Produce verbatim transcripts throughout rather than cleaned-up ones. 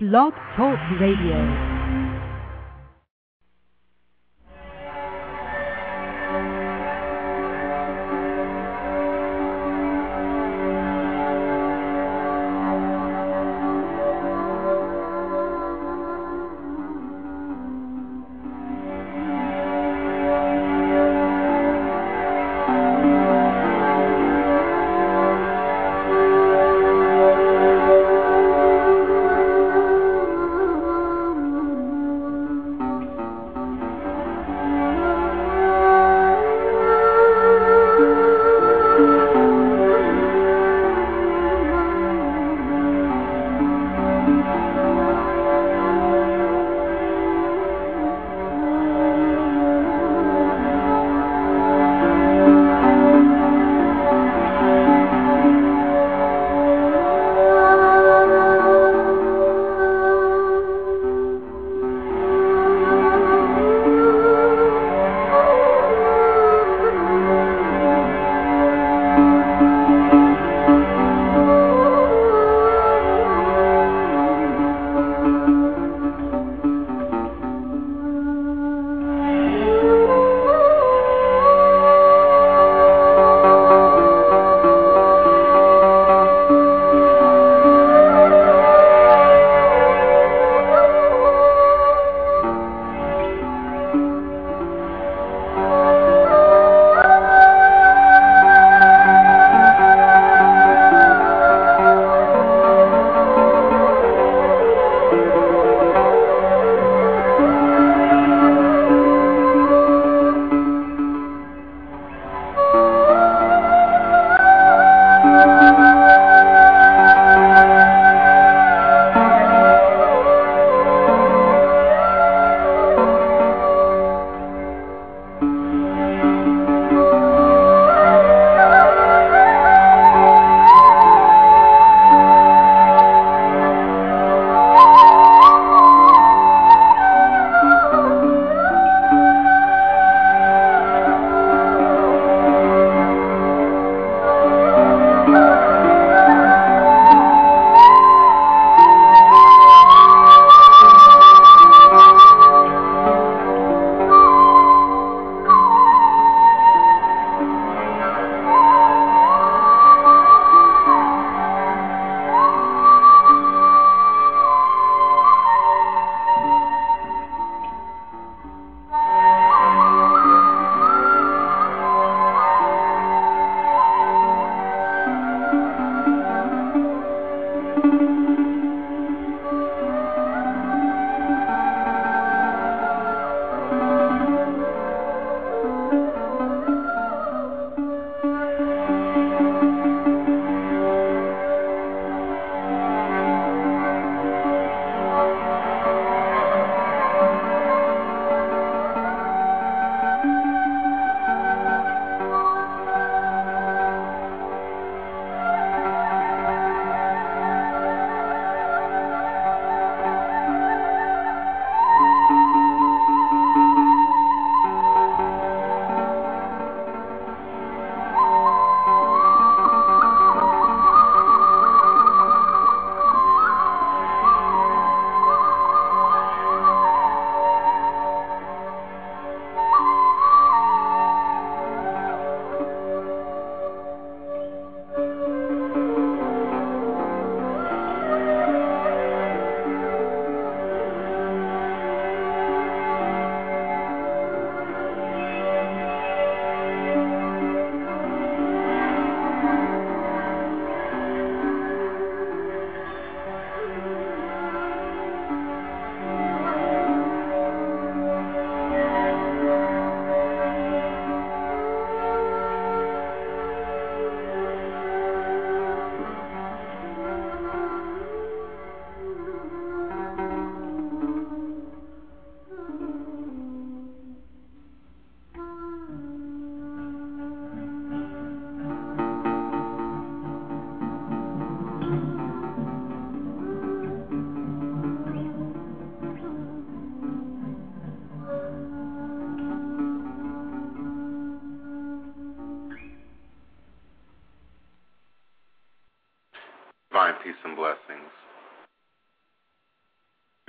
Blog Talk Radio.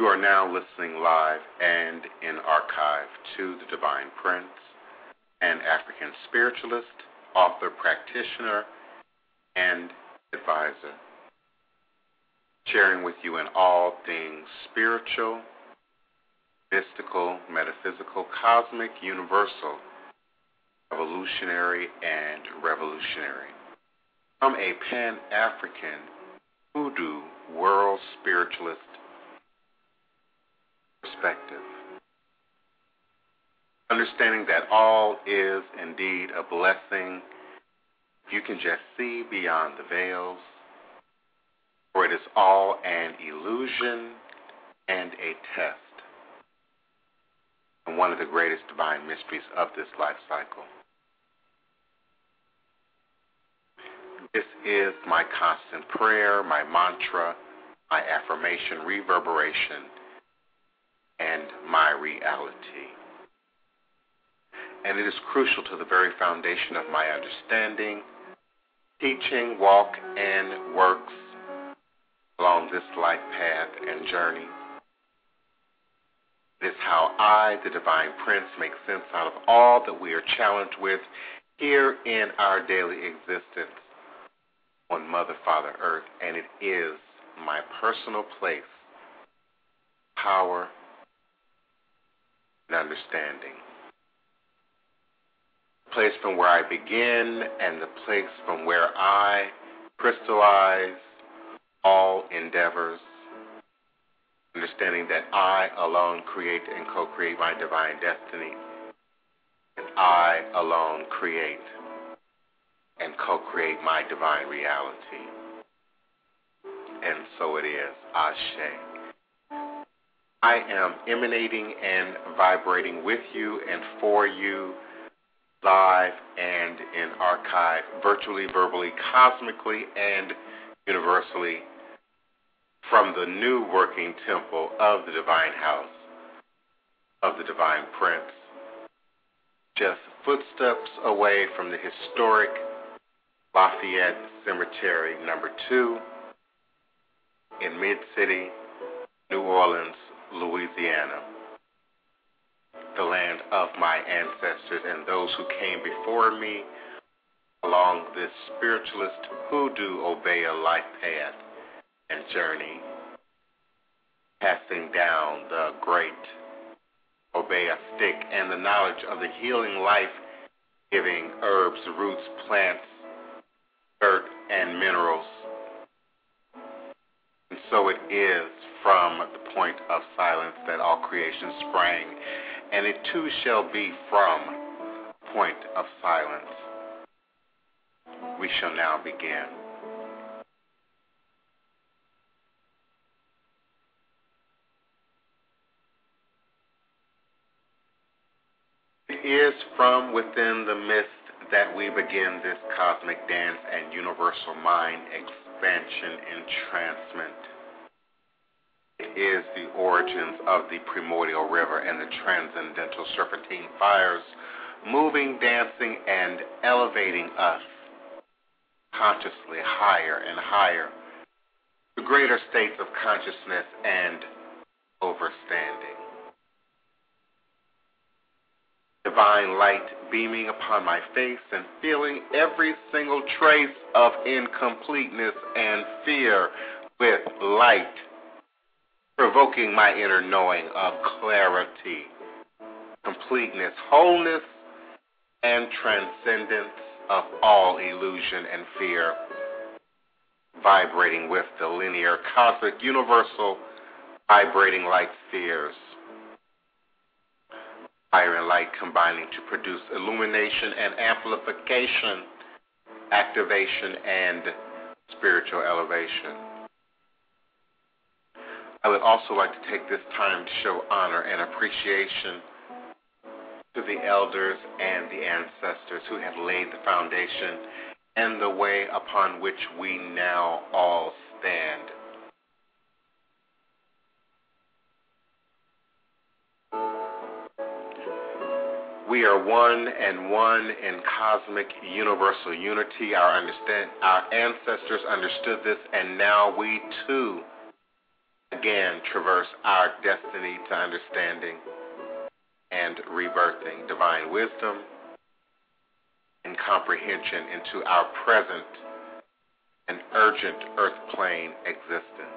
You are now listening live and in archive to the Divine Prince, an African spiritualist, author, practitioner, and advisor, sharing with you in all things spiritual, mystical, metaphysical, cosmic, universal, evolutionary, and revolutionary, from a Pan-African hoodoo world spiritualist perspective. Understanding that all is indeed a blessing if you can just see beyond the veils, for it is all an illusion and a test, and one of the greatest divine mysteries of this life cycle. This is my constant prayer, my mantra, my affirmation, reverberation, and my reality. And it is crucial to the very foundation of my understanding, teaching, walk, and works along this life path and journey. It is how I, the Divine Prince, make sense out of all that we are challenged with here in our daily existence on Mother, Father, Earth, and it is my personal place, power, and understanding. The place from where I begin and the place from where I crystallize all endeavors, understanding that I alone create and co-create my divine destiny, and I alone create and co-create my divine reality. And so it is. Ashe. I am emanating and vibrating with you and for you, live and in archive, virtually, verbally, cosmically, and universally, from the new working temple of the Divine House of the Divine Prince, just footsteps away from the historic Lafayette Cemetery number two in Mid-City, New Orleans, Louisiana, the land of my ancestors and those who came before me along this spiritualist hoodoo Obeah life path and journey, passing down the great Obeah stick and the knowledge of the healing, life-giving herbs, roots, plants, earth, and minerals. And so it is from the point of silence that all creation sprang, and it too shall be from point of silence. We shall now begin. It is from within the mist that we begin this cosmic dance and universal mind expansion entrancement. It is the origins of the primordial river and the transcendental serpentine fires, moving, dancing, and elevating us consciously higher and higher to greater states of consciousness and overstanding. Divine light beaming upon my face and feeling every single trace of incompleteness and fear with light, provoking my inner knowing of clarity, completeness, wholeness, and transcendence of all illusion and fear, vibrating with the linear, cosmic, universal, vibrating light spheres. Fire and light combining to produce illumination and amplification, activation, and spiritual elevation. I would also like to take this time to show honor and appreciation to the elders and the ancestors who have laid the foundation and the way upon which we now all stand. We are one and one in cosmic universal unity. Our understand, our ancestors understood this, and now we too again traverse our destiny to understanding and rebirthing divine wisdom and comprehension into our present and urgent earth plane existence.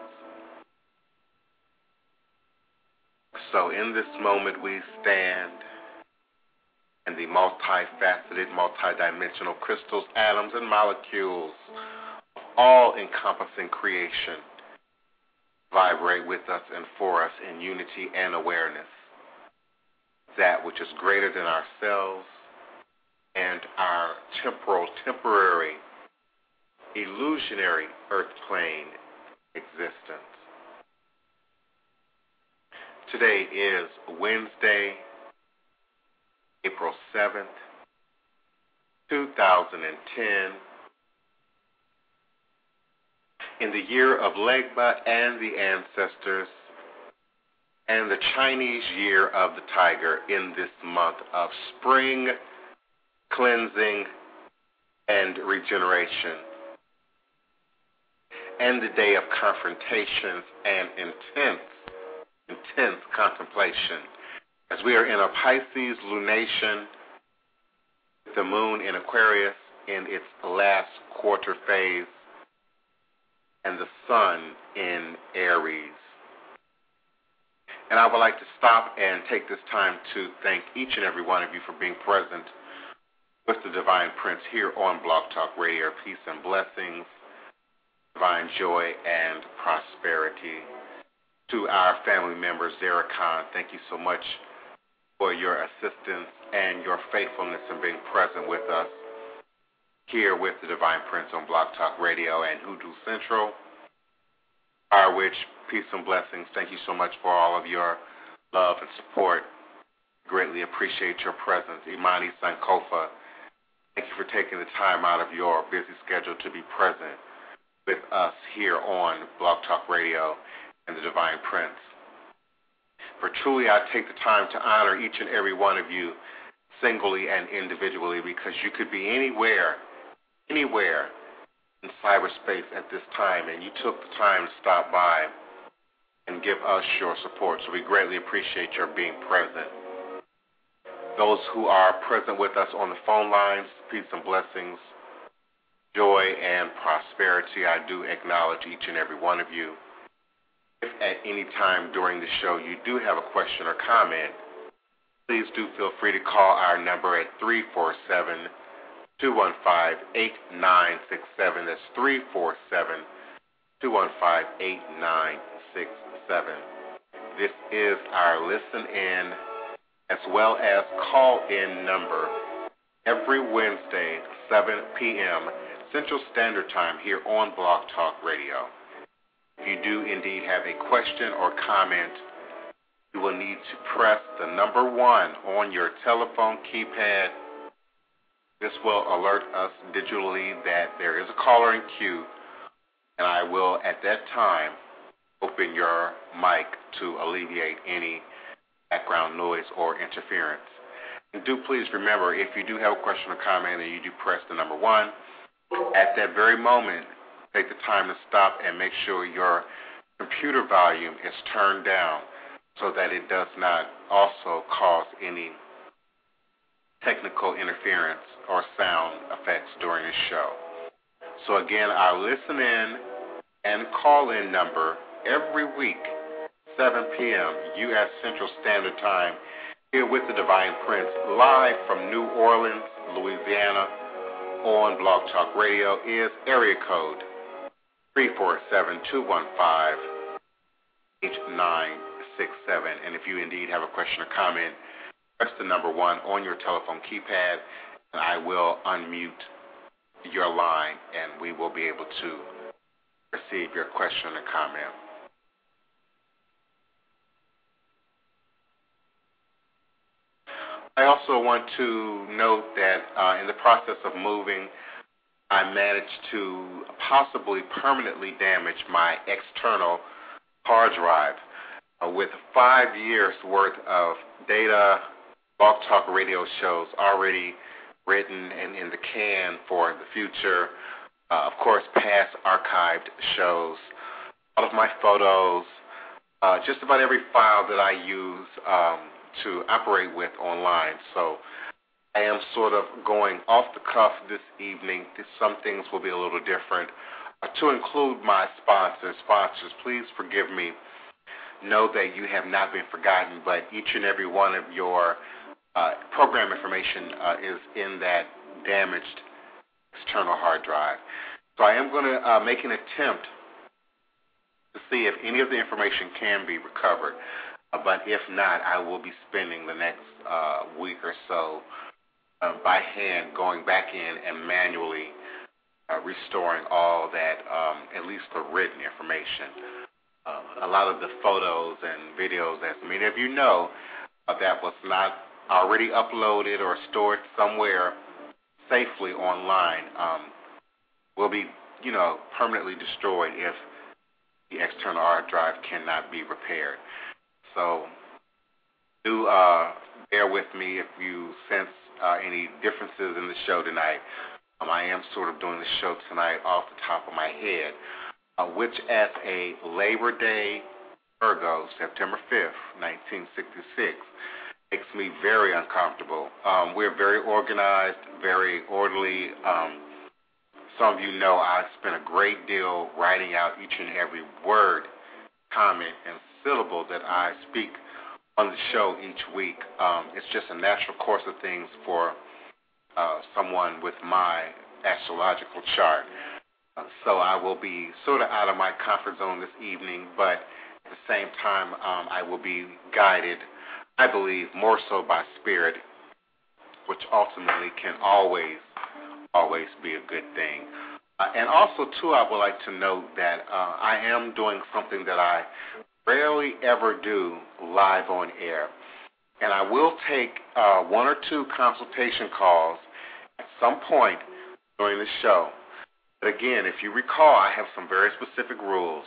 So in this moment we stand in the multifaceted, multidimensional crystals, atoms, and molecules of all-encompassing creation vibrate with us and for us in unity and awareness. That which is greater than ourselves and our temporal, temporary, illusionary earth plane existence. Today is Wednesday, April seventh, two thousand ten, in the year of Legba and the ancestors, and the Chinese year of the tiger, in this month of spring, cleansing, and regeneration, and the day of confrontations and intense, intense contemplation. As we are in a Pisces lunation, the moon in Aquarius in its last quarter phase, and the sun in Aries. And I would like to stop and take this time to thank each and every one of you for being present with the Divine Prince here on Blog Talk Radio. Peace and blessings, divine joy and prosperity. To our family members, Zara Khan, thank you so much for your assistance and your faithfulness in being present with us here with the Divine Prince on Blog Talk Radio and Hoodoo Central. Our Witch, peace and blessings. Thank you so much for all of your love and support. Greatly appreciate your presence. Imani Sankofa, thank you for taking the time out of your busy schedule to be present with us here on Blog Talk Radio and the Divine Prince. For truly, I take the time to honor each and every one of you singly and individually, because you could be anywhere, anywhere in cyberspace at this time, and you took the time to stop by and give us your support. So we greatly appreciate your being present. Those who are present with us on the phone lines, peace and blessings, joy and prosperity. I do acknowledge each and every one of you. If at any time during the show you do have a question or comment, please do feel free to call our number at three four seven, two one five, eight nine six seven. That's three four seven, two one five, eight nine six seven. This is our listen-in as well as call-in number every Wednesday, seven p.m. Central Standard Time here on Blog Talk Radio. If you do indeed have a question or comment, you will need to press the number one on your telephone keypad. This will alert us digitally that there is a caller in queue, and I will at that time open your mic to alleviate any background noise or interference. And do please remember, if you do have a question or comment and you do press the number one, at that very moment, take the time to stop and make sure your computer volume is turned down so that it does not also cause any technical interference or sound effects during the show. So again, our listen-in and call-in number every week, seven p.m. U S Central Standard Time, here with the Divine Prince, live from New Orleans, Louisiana, on Blog Talk Radio, is area code three four seven, two one five, eight nine six seven. And if you indeed have a question or comment, press the number one on your telephone keypad, and I will unmute your line, and we will be able to receive your question or comment. I also want to note that uh, in the process of moving, I managed to possibly permanently damage my external hard drive uh, with five years worth of data, Blog Talk Radio shows already written and in the can for the future. Uh, of course, past archived shows, all of my photos, uh, just about every file that I use um, to operate with online. So I am sort of going off the cuff this evening. Some things will be a little different. Uh, to include my sponsors, sponsors, please forgive me. Know that you have not been forgotten, but each and every one of your uh, program information uh, is in that damaged external hard drive. So I am going to uh, make an attempt to see if any of the information can be recovered. Uh, but if not, I will be spending the next uh, week or so uh, by hand going back in and manually uh, restoring all that, um, at least the written information. Uh, a lot of the photos and videos, as many of you know, uh, that was not already uploaded or stored somewhere safely online um, will be, you know, permanently destroyed if the external hard drive cannot be repaired. So do uh, bear with me if you sense uh, any differences in the show tonight. Um, I am sort of doing the show tonight off the top of my head, uh, which as a Labor Day Virgo, September fifth, nineteen sixty-six, makes me very uncomfortable. Um, we're very organized, very orderly. Um, some of you know I spend a great deal writing out each and every word, comment, and syllable that I speak on the show each week. Um, it's just a natural course of things for uh, someone with my astrological chart. Uh, so I will be sort of out of my comfort zone this evening, but at the same time, um, I will be guided, I believe, more so by spirit, which ultimately can always, always be a good thing. Uh, and also, too, I would like to note that uh, I am doing something that I rarely ever do live on air. And I will take uh, one or two consultation calls at some point during the show. But again, if you recall, I have some very specific rules.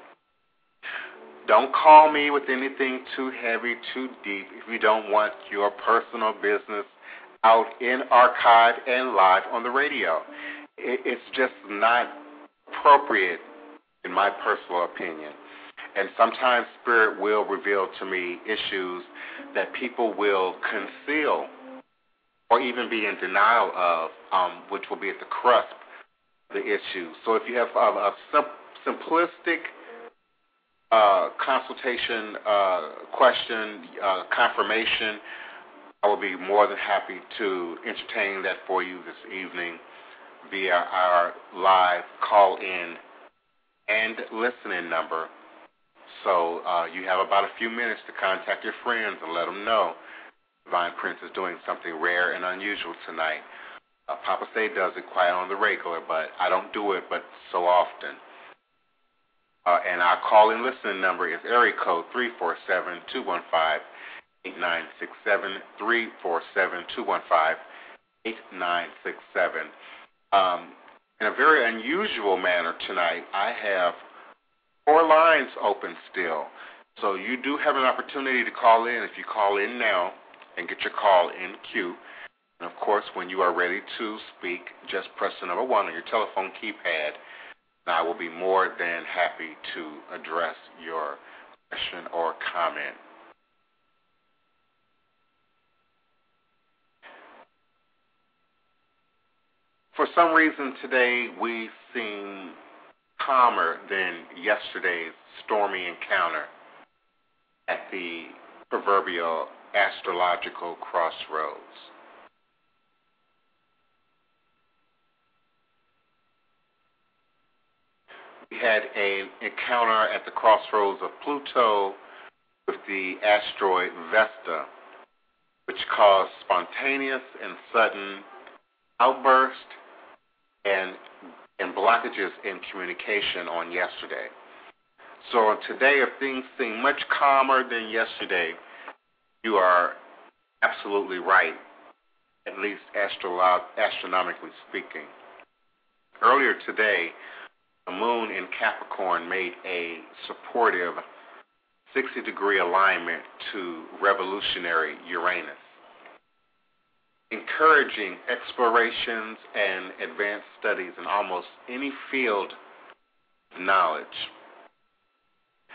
Don't call me with anything too heavy, too deep, if you don't want your personal business out in archive and live on the radio. It's just not appropriate, in my personal opinion. And sometimes Spirit will reveal to me issues that people will conceal or even be in denial of, um, which will be at the crust of the issue. So if you have a, a sim- simplistic uh, consultation uh, question, uh, confirmation, I will be more than happy to entertain that for you this evening via our live call-in and listen-in number. So uh, you have about a few minutes to contact your friends and let them know Divine Prince is doing something rare and unusual tonight. Uh, Papa Say does it quite on the regular, but I don't do it but so often. Uh, and our call-in listening number is area code three four seven, two one five, eight nine six seven, three four seven, two one five, eight nine six seven. Um, in a very unusual manner tonight, I have four lines open still. So you do have an opportunity to call in if you call in now and get your call in queue. And, of course, when you are ready to speak, just press the number one on your telephone keypad, and I will be more than happy to address your question or comment. For some reason today, we seem calmer than yesterday's stormy encounter at the proverbial astrological crossroads. We had an encounter at the crossroads of Pluto with the asteroid Vesta, which caused spontaneous and sudden outbursts and, and blockages in communication on yesterday. So today, if things seem much calmer than yesterday, you are absolutely right, at least astro- astronomically speaking. Earlier today, the moon in Capricorn made a supportive sixty-degree alignment to revolutionary Uranus, encouraging explorations and advanced studies in almost any field of knowledge.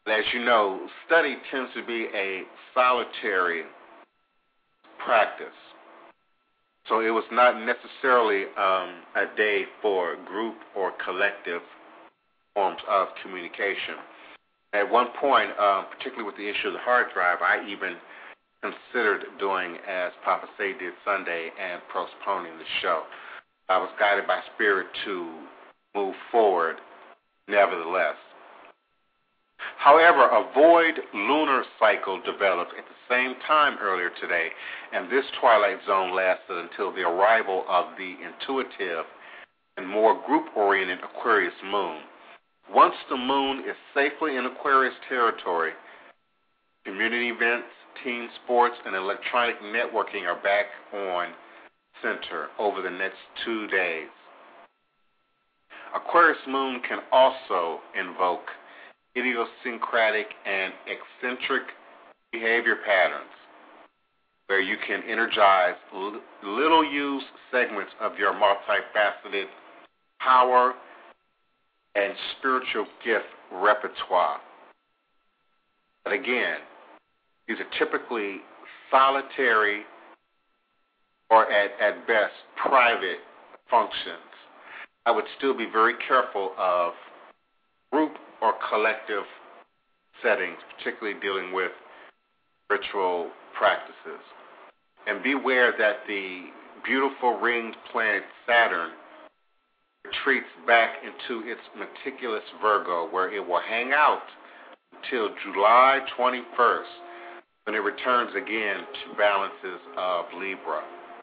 As you know, study tends to be a solitary practice. So it was not necessarily um, a day for group or collective forms of communication. At one point, um, particularly with the issue of the hard drive, I even considered doing as Papa Say did Sunday and postponing the show. I was guided by Spirit to move forward nevertheless. However, a void lunar cycle developed at the same time earlier today, and this twilight zone lasted until the arrival of the intuitive and more group-oriented Aquarius moon. Once the moon is safely in Aquarius territory, community events, team sports, and electronic networking are back on center over the next two days. Aquarius moon can also invoke idiosyncratic and eccentric behavior patterns where you can energize little-used segments of your multifaceted power and spiritual gift repertoire. But again, these are typically solitary or at, at best private functions. I would still be very careful of group or collective settings, particularly dealing with ritual practices. And beware that the beautiful ringed planet Saturn retreats back into its meticulous Virgo, where it will hang out until July twenty-first, when it returns again to balances of Libra.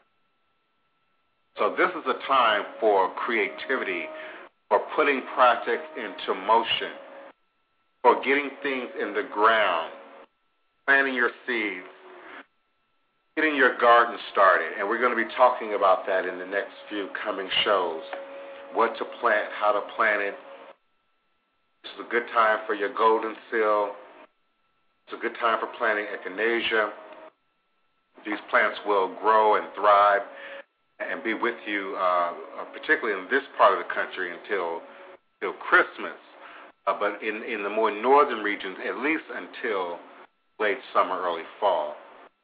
So this is a time for creativity, for putting projects into motion, for getting things in the ground, planting your seeds, getting your garden started. And we're going to be talking about that in the next few coming shows. What to plant, how to plant it. This is a good time for your golden seal. It's a good time for planting echinacea. These plants will grow and thrive and be with you, uh, particularly in this part of the country, until, until Christmas. Uh, but in, in the more northern regions, at least until late summer, early fall.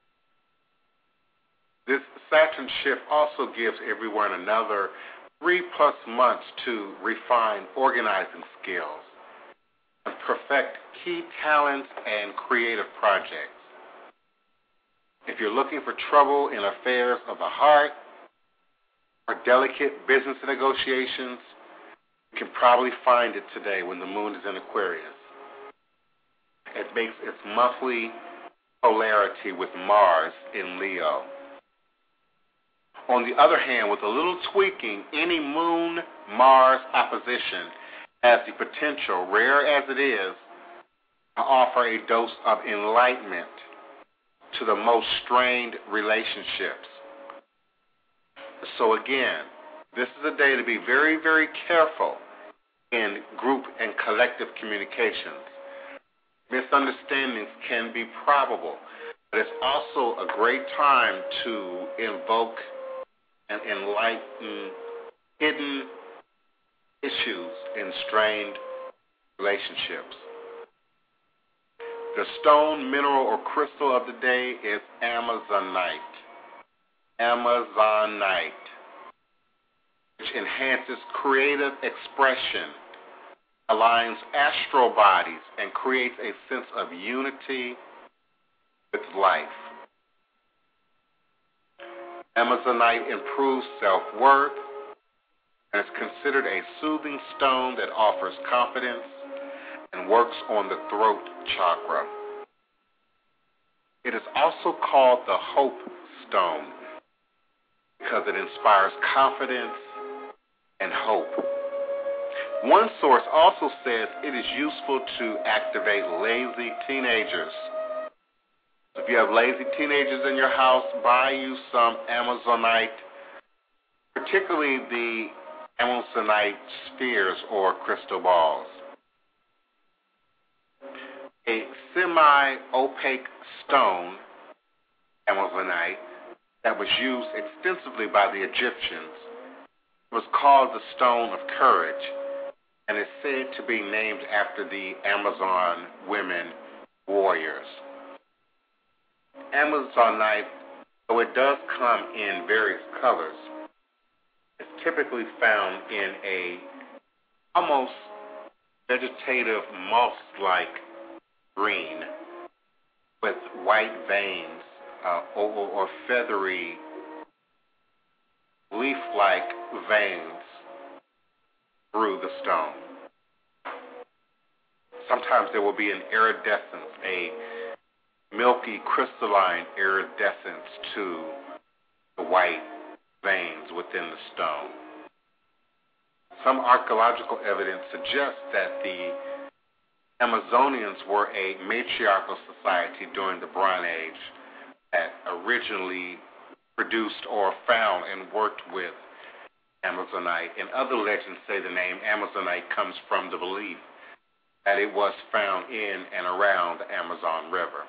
This Saturn shift also gives everyone another three plus months to refine organizing skills and perfect key talents and creative projects. If you're looking for trouble in affairs of the heart or delicate business negotiations, you can probably find it today when the moon is in Aquarius. It makes its monthly polarity with Mars in Leo. On the other hand, with a little tweaking, any Moon-Mars opposition has the potential, rare as it is, to offer a dose of enlightenment to the most strained relationships. So again, this is a day to be very, very careful in group and collective communications. Misunderstandings can be probable, but it's also a great time to invoke and enlighten hidden issues in strained relationships. The stone, mineral, or crystal of the day is Amazonite. Amazonite, which enhances creative expression, aligns astral bodies, and creates a sense of unity with life. Amazonite improves self-worth and is considered a soothing stone that offers confidence and works on the throat chakra. It is also called the Hope Stone because it inspires confidence and hope. One source also says it is useful to activate lazy teenagers. If you have lazy teenagers in your house, buy you some Amazonite, particularly the Amazonite spheres or crystal balls. A semi-opaque stone, Amazonite, that was used extensively by the Egyptians was called the Stone of Courage, and is said to be named after the Amazon women warriors. Amazonite, though it does come in various colors, is typically found in a almost vegetative moss-like green with white veins uh, or, or feathery leaf-like veins through the stone. Sometimes there will be an iridescence, a milky crystalline iridescence to the white veins within the stone. Some archaeological evidence suggests that the Amazonians were a matriarchal society during the Bronze Age that originally produced or found and worked with Amazonite. And other legends say the name Amazonite comes from the belief that it was found in and around the Amazon River.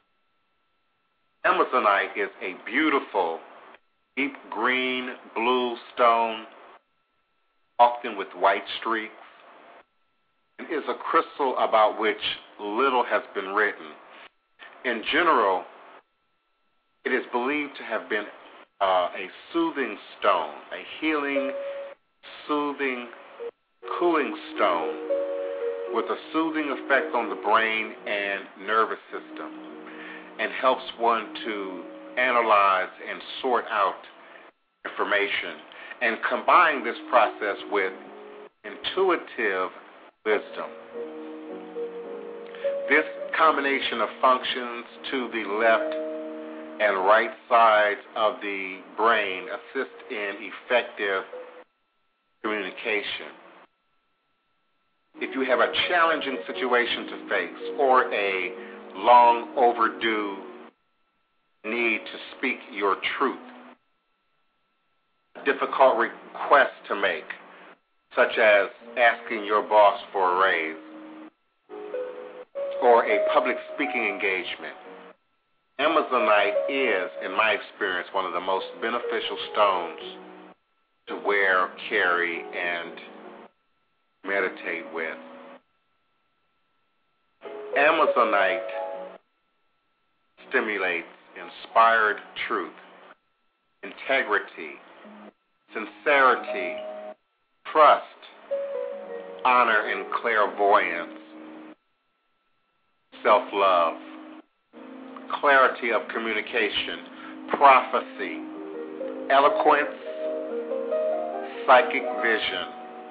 Amazonite is a beautiful, deep green, blue stone, often with white streaks. It is a crystal about which little has been written. In general, it is believed to have been uh, a soothing stone, a healing, soothing, cooling stone with a soothing effect on the brain and nervous system, and helps one to analyze and sort out information and combine this process with intuitive wisdom. This combination of functions to the left and right sides of the brain assist in effective communication. If you have a challenging situation to face or a long overdue need to speak your truth, a difficult request to make, such as asking your boss for a raise, or a public speaking engagement, Amazonite is, in my experience, one of the most beneficial stones to wear, carry, and meditate with. Amazonite stimulates inspired truth, integrity, sincerity, trust, honor and clairvoyance, self-love, clarity of communication, prophecy, eloquence, psychic vision.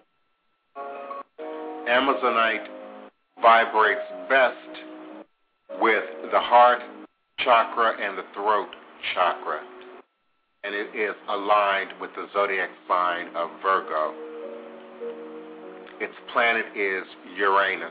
Amazonite vibrates best with the heart chakra and the throat chakra, and it is aligned with the zodiac sign of Virgo. Its planet is Uranus.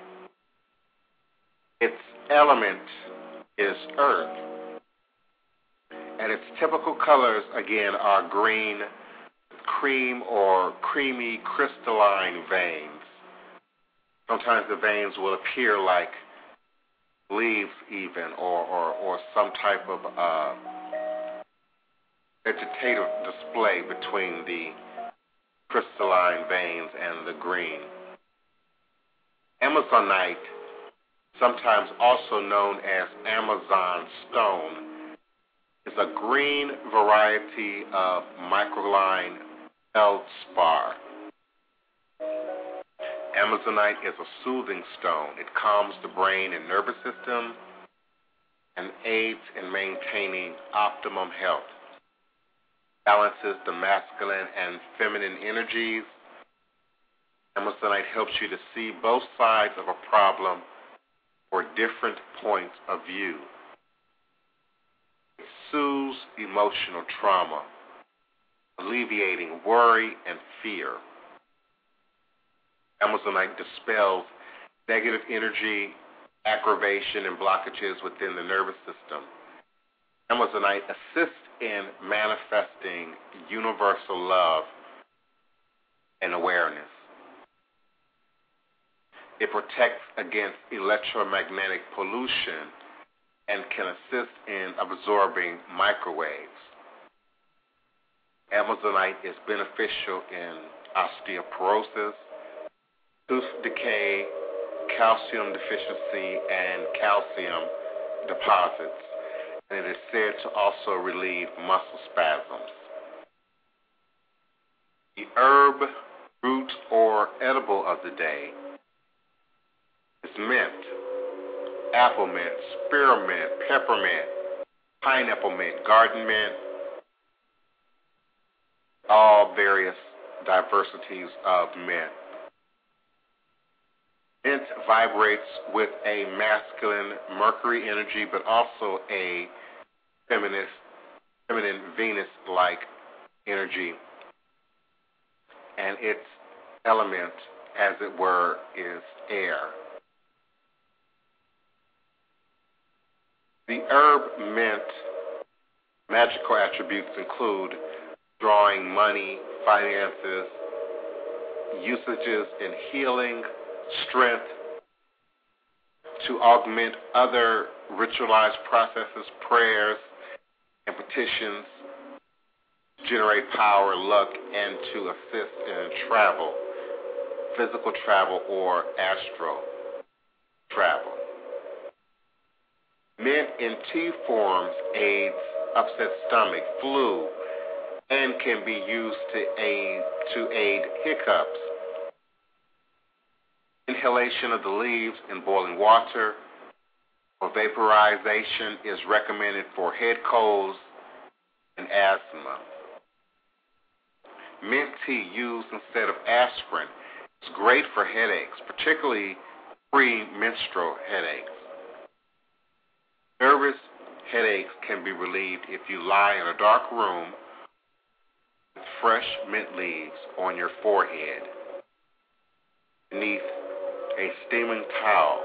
Its element is Earth. And its typical colors, again, are green, cream, or creamy crystalline veins. Sometimes the veins will appear like leaves even, or, or, or some type of uh, vegetative display between the crystalline veins and the green. Amazonite, sometimes also known as Amazon stone, is a green variety of microline feldspar. Amazonite is a soothing stone. It calms the brain and nervous system and aids in maintaining optimum health. Balances the masculine and feminine energies. Amazonite helps you to see both sides of a problem or different points of view. It soothes emotional trauma, alleviating worry and fear. Amazonite dispels negative energy, aggravation, and blockages within the nervous system. Amazonite assists in manifesting universal love and awareness. It protects against electromagnetic pollution and can assist in absorbing microwaves. Amazonite is beneficial in osteoporosis, tooth decay, calcium deficiency, and calcium deposits. And it is said to also relieve muscle spasms. The herb, root, or edible of the day is mint, apple mint, spearmint, peppermint, pineapple mint, garden mint, all various diversities of mint. Mint vibrates with a masculine Mercury energy, but also a feminine, feminine Venus-like energy. And its element, as it were, is air. The herb mint magical attributes include drawing money, finances, usages in healing, strength, to augment other ritualized processes, prayers, and petitions, generate power, luck, and to assist in travel, physical travel, or astral travel. Mint in tea forms aids upset stomach, flu, and can be used to aid to aid hiccups. Inhalation of the leaves in boiling water or vaporization is recommended for head colds and asthma. Mint tea used instead of aspirin is great for headaches, particularly premenstrual headaches. Nervous headaches can be relieved if you lie in a dark room with fresh mint leaves on your forehead beneath a steaming towel.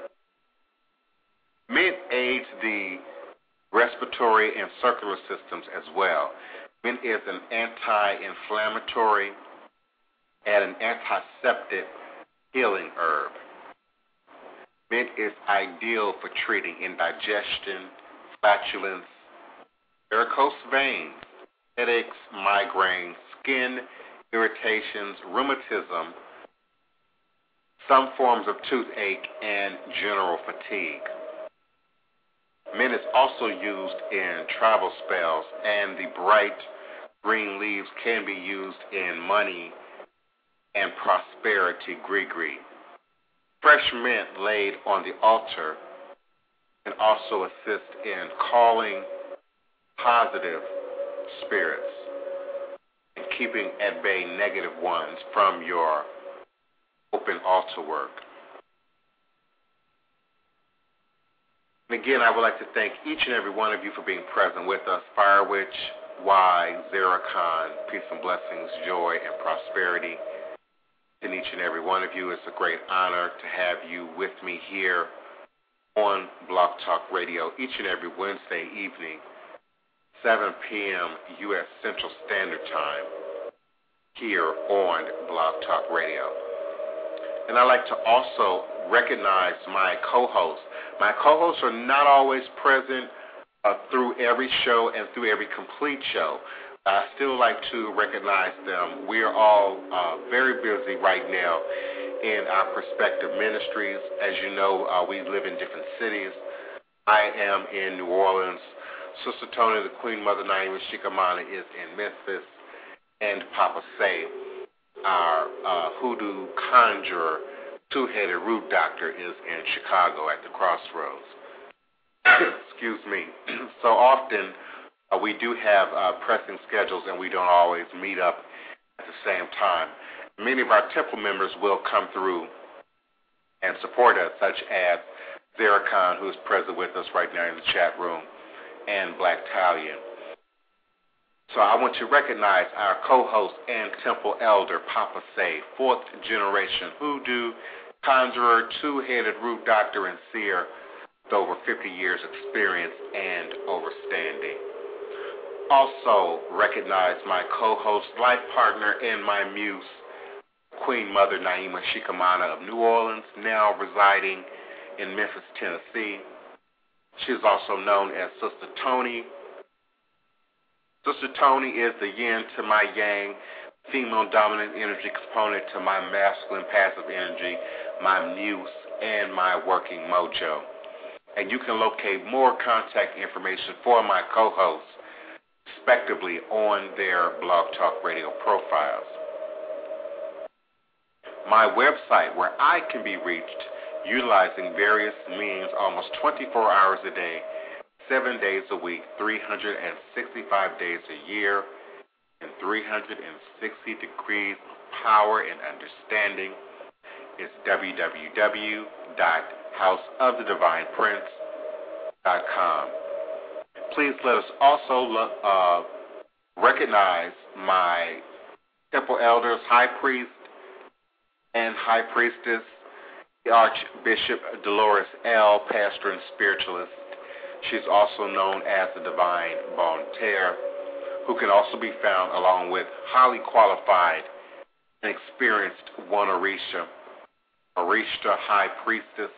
Mint aids the respiratory and circulatory systems as well. Mint is an anti-inflammatory and an antiseptic healing herb. Mint is ideal for treating indigestion, flatulence, varicose veins, headaches, migraines, skin irritations, rheumatism, some forms of toothache, and general fatigue. Mint is also used in travel spells, and the bright green leaves can be used in money and prosperity gree-gree. Fresh mint laid on the altar can also assist in calling positive spirits and keeping at bay negative ones from your open altar work. And again, I would like to thank each and every one of you for being present with us. Fire Witch, Y, Zeracon, peace and blessings, joy, and prosperity. And each and every one of you, it's a great honor to have you with me here on Blog Talk Radio each and every Wednesday evening, seven p.m. U S Central Standard Time, here on Blog Talk Radio. And I'd like to also recognize my co-hosts. My co-hosts are not always present uh, through every show and through every complete show. I still like to recognize them. We are all uh, very busy right now in our respective ministries. As you know, uh, we live in different cities. I am in New Orleans. Sister Tony, the Queen Mother Naima Shikamana, is in Memphis. And Papa Say, our uh, hoodoo conjurer, two-headed root doctor, is in Chicago at the Crossroads. Excuse me. So often, Uh, we do have uh, pressing schedules, and we don't always meet up at the same time. Many of our temple members will come through and support us, such as Zeracon, who is present with us right now in the chat room, and Black Talion. So I want to recognize our co-host and temple elder, Papa Say, fourth generation hoodoo, conjurer, two-headed root doctor, and seer with over fifty years experience and overstanding. Also recognize my co-host, life partner, and my muse, Queen Mother Naima Shikamana of New Orleans, now residing in Memphis, Tennessee. She is also known as Sister Tony. Sister Tony is the yin to my yang, female dominant energy component to my masculine passive energy, my muse, and my working mojo. And you can locate more contact information for my co-hosts, respectively, on their Blog Talk Radio profiles. My website, where I can be reached utilizing various means almost twenty-four hours a day, seven days a week, three hundred sixty-five days a year, and three hundred sixty degrees of power and understanding, is w w w dot house of the divine prince dot com. Please let us also look, uh, recognize my temple elders, high priest and high priestess, the Archbishop Dolores L., pastor and spiritualist. She's also known as the Divine Bonne Terre, who can also be found along with highly qualified and experienced One Orisha, Orisha High Priestess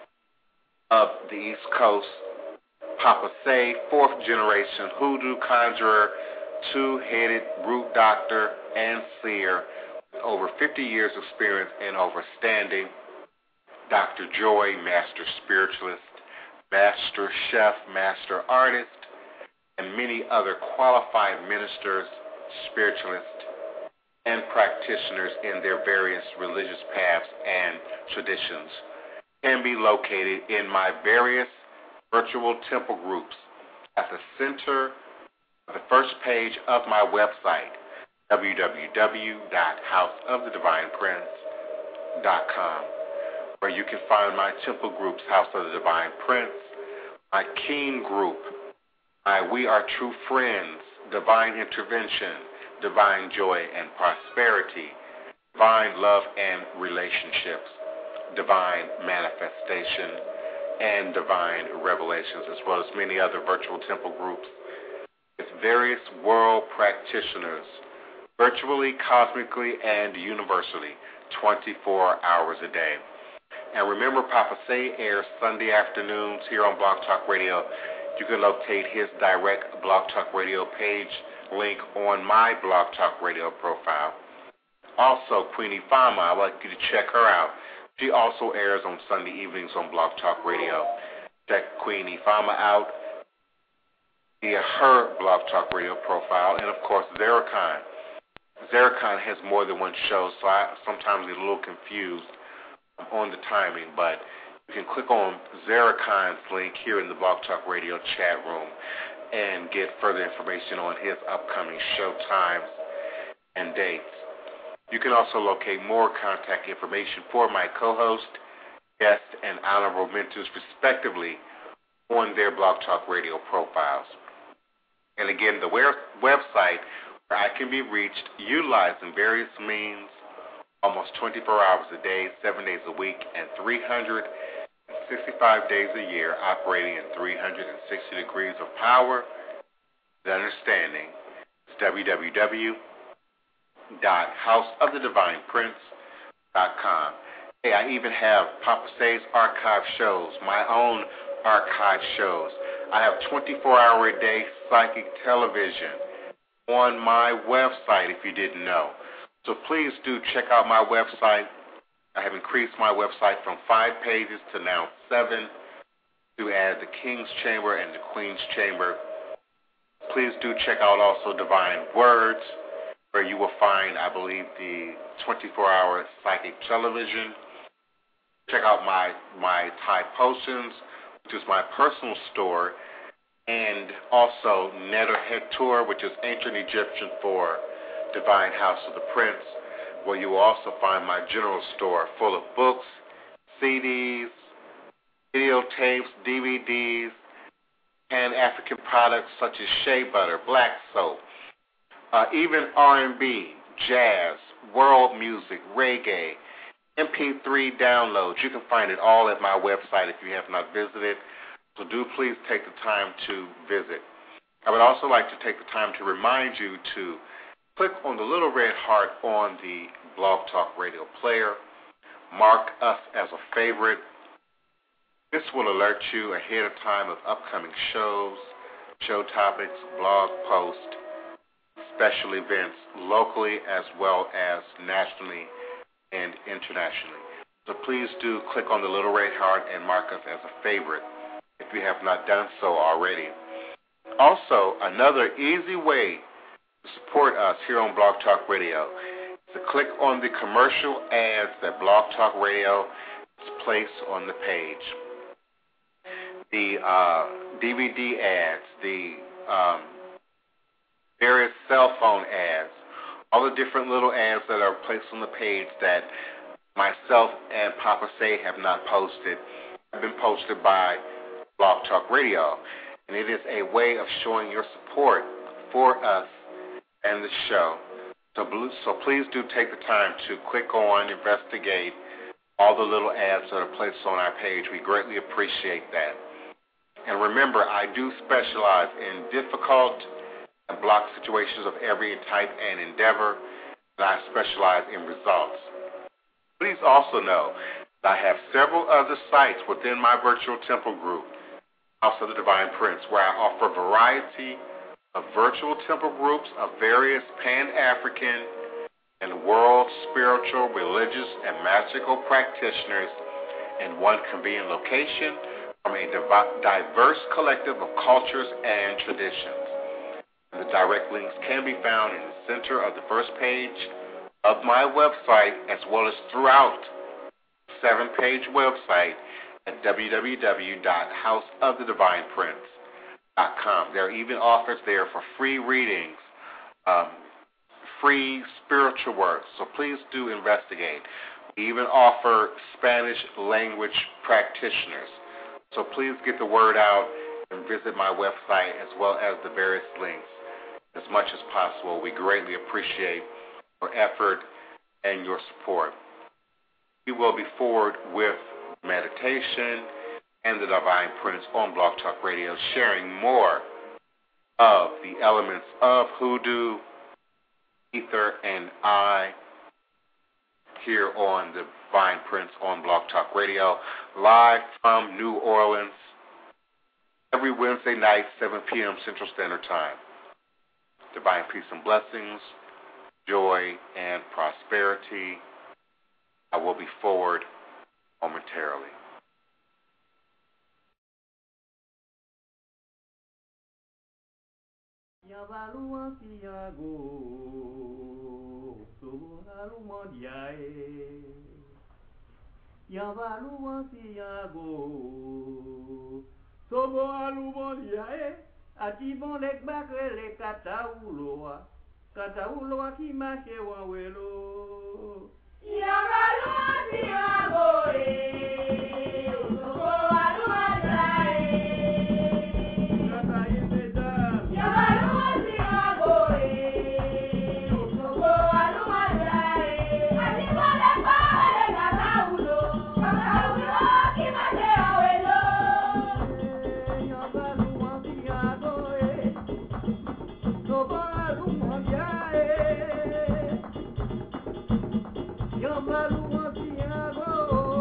of the East Coast, Papa Say, fourth generation hoodoo conjurer, two-headed root doctor, and seer, with over fifty years experience in overstanding, Doctor Joy, master spiritualist, master chef, master artist, and many other qualified ministers, spiritualists, and practitioners in their various religious paths and traditions can be located in my various virtual temple groups at the center of the first page of my website, w w w dot house of the divine prince dot com, where you can find my temple groups, House of the Divine Prince, my Keen group, my We Are True Friends, Divine Intervention, Divine Joy and Prosperity, Divine Love and Relationships, Divine Manifestation, and Divine Revelations, as well as many other virtual temple groups with various world practitioners, virtually, cosmically, and universally, twenty-four hours a day. And remember, Papa Say airs Sunday afternoons here on Blog Talk Radio. You can locate his direct Blog Talk Radio page link on my Blog Talk Radio profile. Also, Queenie Fama, I'd like you to check her out. She also airs on Sunday evenings on Blog Talk Radio. Check Queenie Fama out via her Blog Talk Radio profile. And, of course, Zaracon. Zaracon has more than one show, so I sometimes get a little confused on the timing, but you can click on Zaracon's link here in the Blog Talk Radio chat room and get further information on his upcoming show times and dates. You can also locate more contact information for my co-host, guest, and honorable mentors, respectively, on their Blog Talk Radio profiles. And again, the website where I can be reached utilizing various means almost twenty-four hours a day, seven days a week, and three hundred sixty-five days a year, operating in three hundred sixty degrees of power and understanding. It's w w w dot house of the divine prince dot com. Hey, I even have Papa Say's archive shows, my own archive shows. I have twenty-four hour a day psychic television on my website, if you didn't know. So please do check out my website. I have increased my website from five pages to now seven to add the King's Chamber and the Queen's Chamber. Please do check out also Divine Words, where you will find, I believe, the twenty-four hour psychic television. Check out my, my Thai Potions, which is my personal store, and also Netter Hetur, which is ancient Egyptian for Divine House of the Prince, where you will also find my general store full of books, C Ds, videotapes, D V Ds, and African products such as shea butter, black soap, uh, even R and B, jazz, world music, reggae, M P three downloads. You can find it all at my website if you have not visited, so do please take the time to visit. I would also like to take the time to remind you to click on the little red heart on the Blog Talk Radio player. Mark us as a favorite. This will alert you ahead of time of upcoming shows, show topics, blog posts, special events locally as well as nationally and internationally. So please do click on the little red heart and mark us as a favorite if you have not done so already. Also, another easy way to support us here on Blog Talk Radio is to click on the commercial ads that Blog Talk Radio has placed on the page. The uh, D V D ads, the um, various cell phone ads, all the different little ads that are placed on the page that myself and Papa Say have not posted have been posted by Blog Talk Radio. And it is a way of showing your support for us and the show. So, so please do take the time to click on, investigate all the little ads that are placed on our page. We greatly appreciate that. And remember, I do specialize in difficult and block situations of every type and endeavor, and I specialize in results. Please also know that I have several other sites within my virtual temple group, House of the Divine Prince, where I offer a variety of virtual temple groups of various Pan-African and world spiritual, religious, and magical practitioners in one convenient location from a diverse collective of cultures and traditions. And the direct links can be found in the center of the first page of my website, as well as throughout the seven-page website at w w w dot house of the divine prince dot com. There are even offers there for free readings, um, free spiritual works, so please do investigate. We even offer Spanish language practitioners, so please get the word out and visit my website as well as the various links as much as possible. We greatly appreciate your effort and your support. We will be forward with meditation and the Divine Prince on Blog Talk Radio, sharing more of the elements of hoodoo, ether, and I here on the Divine Prince on Blog Talk Radio, live from New Orleans, every Wednesday night, seven p.m. Central Standard Time. Divine peace and blessings, joy and prosperity. I will be forward momentarily. Atibon lek bakre le kata uloa, kata uloa ki mache wawelo. Yabalua siago e, usogo alua jae. Kata yemeda. Yabalua siago e, usogo alua jae. Atibon lek bakre le kata ulo, kata uloa ki mache wawelo. Yo,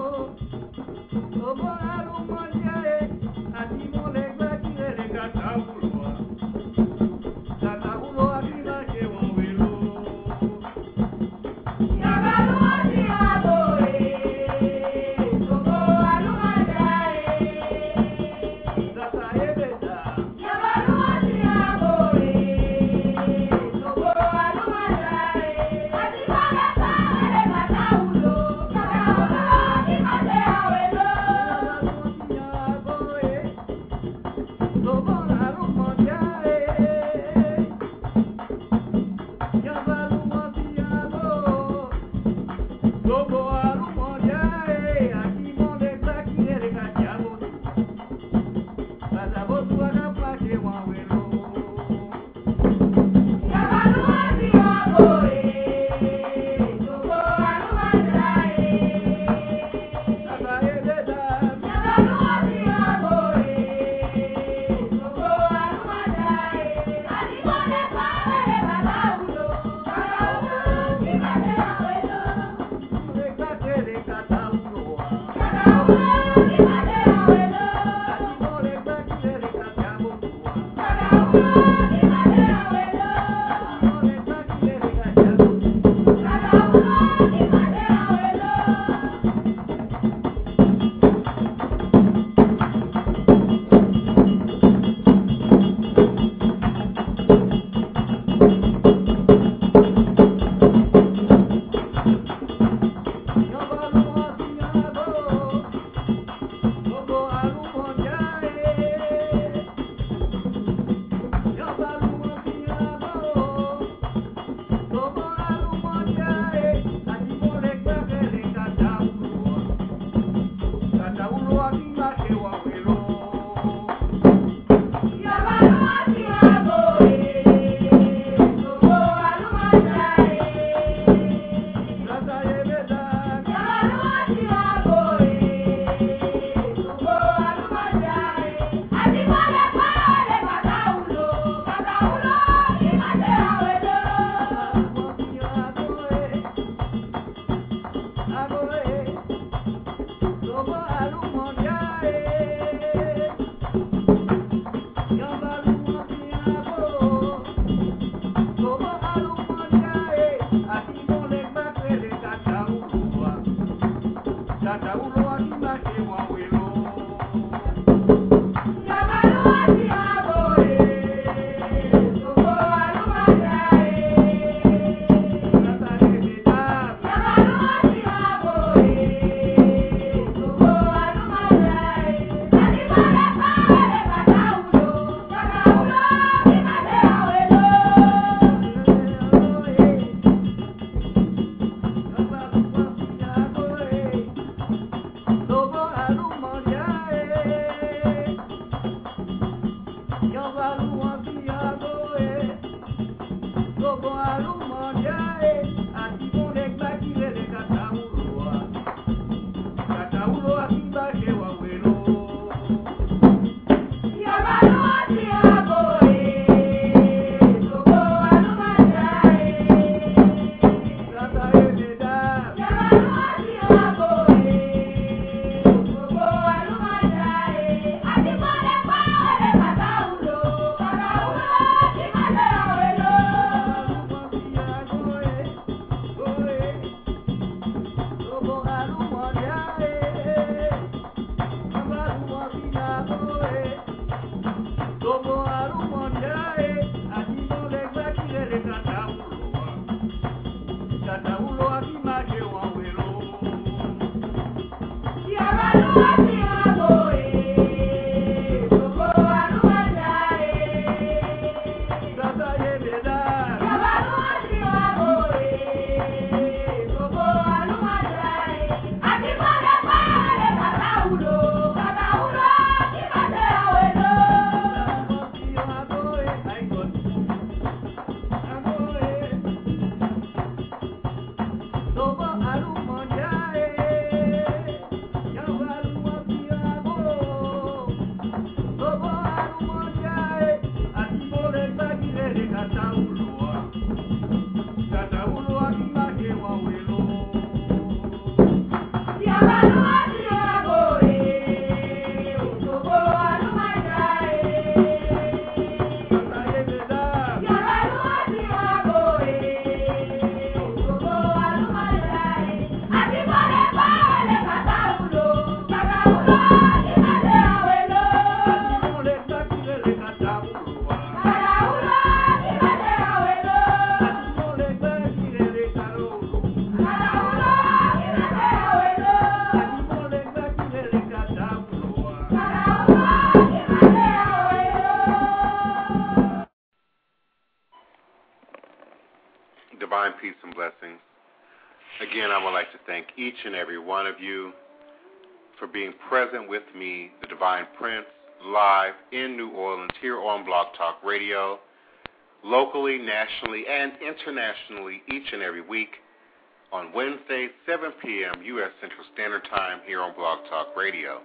Divine peace and blessings. Again, I would like to thank each and every one of you for being present with me, the Divine Prince, live in New Orleans here on Blog Talk Radio, locally, nationally, and internationally each and every week on Wednesday, seven p.m. U S Central Standard Time here on Blog Talk Radio.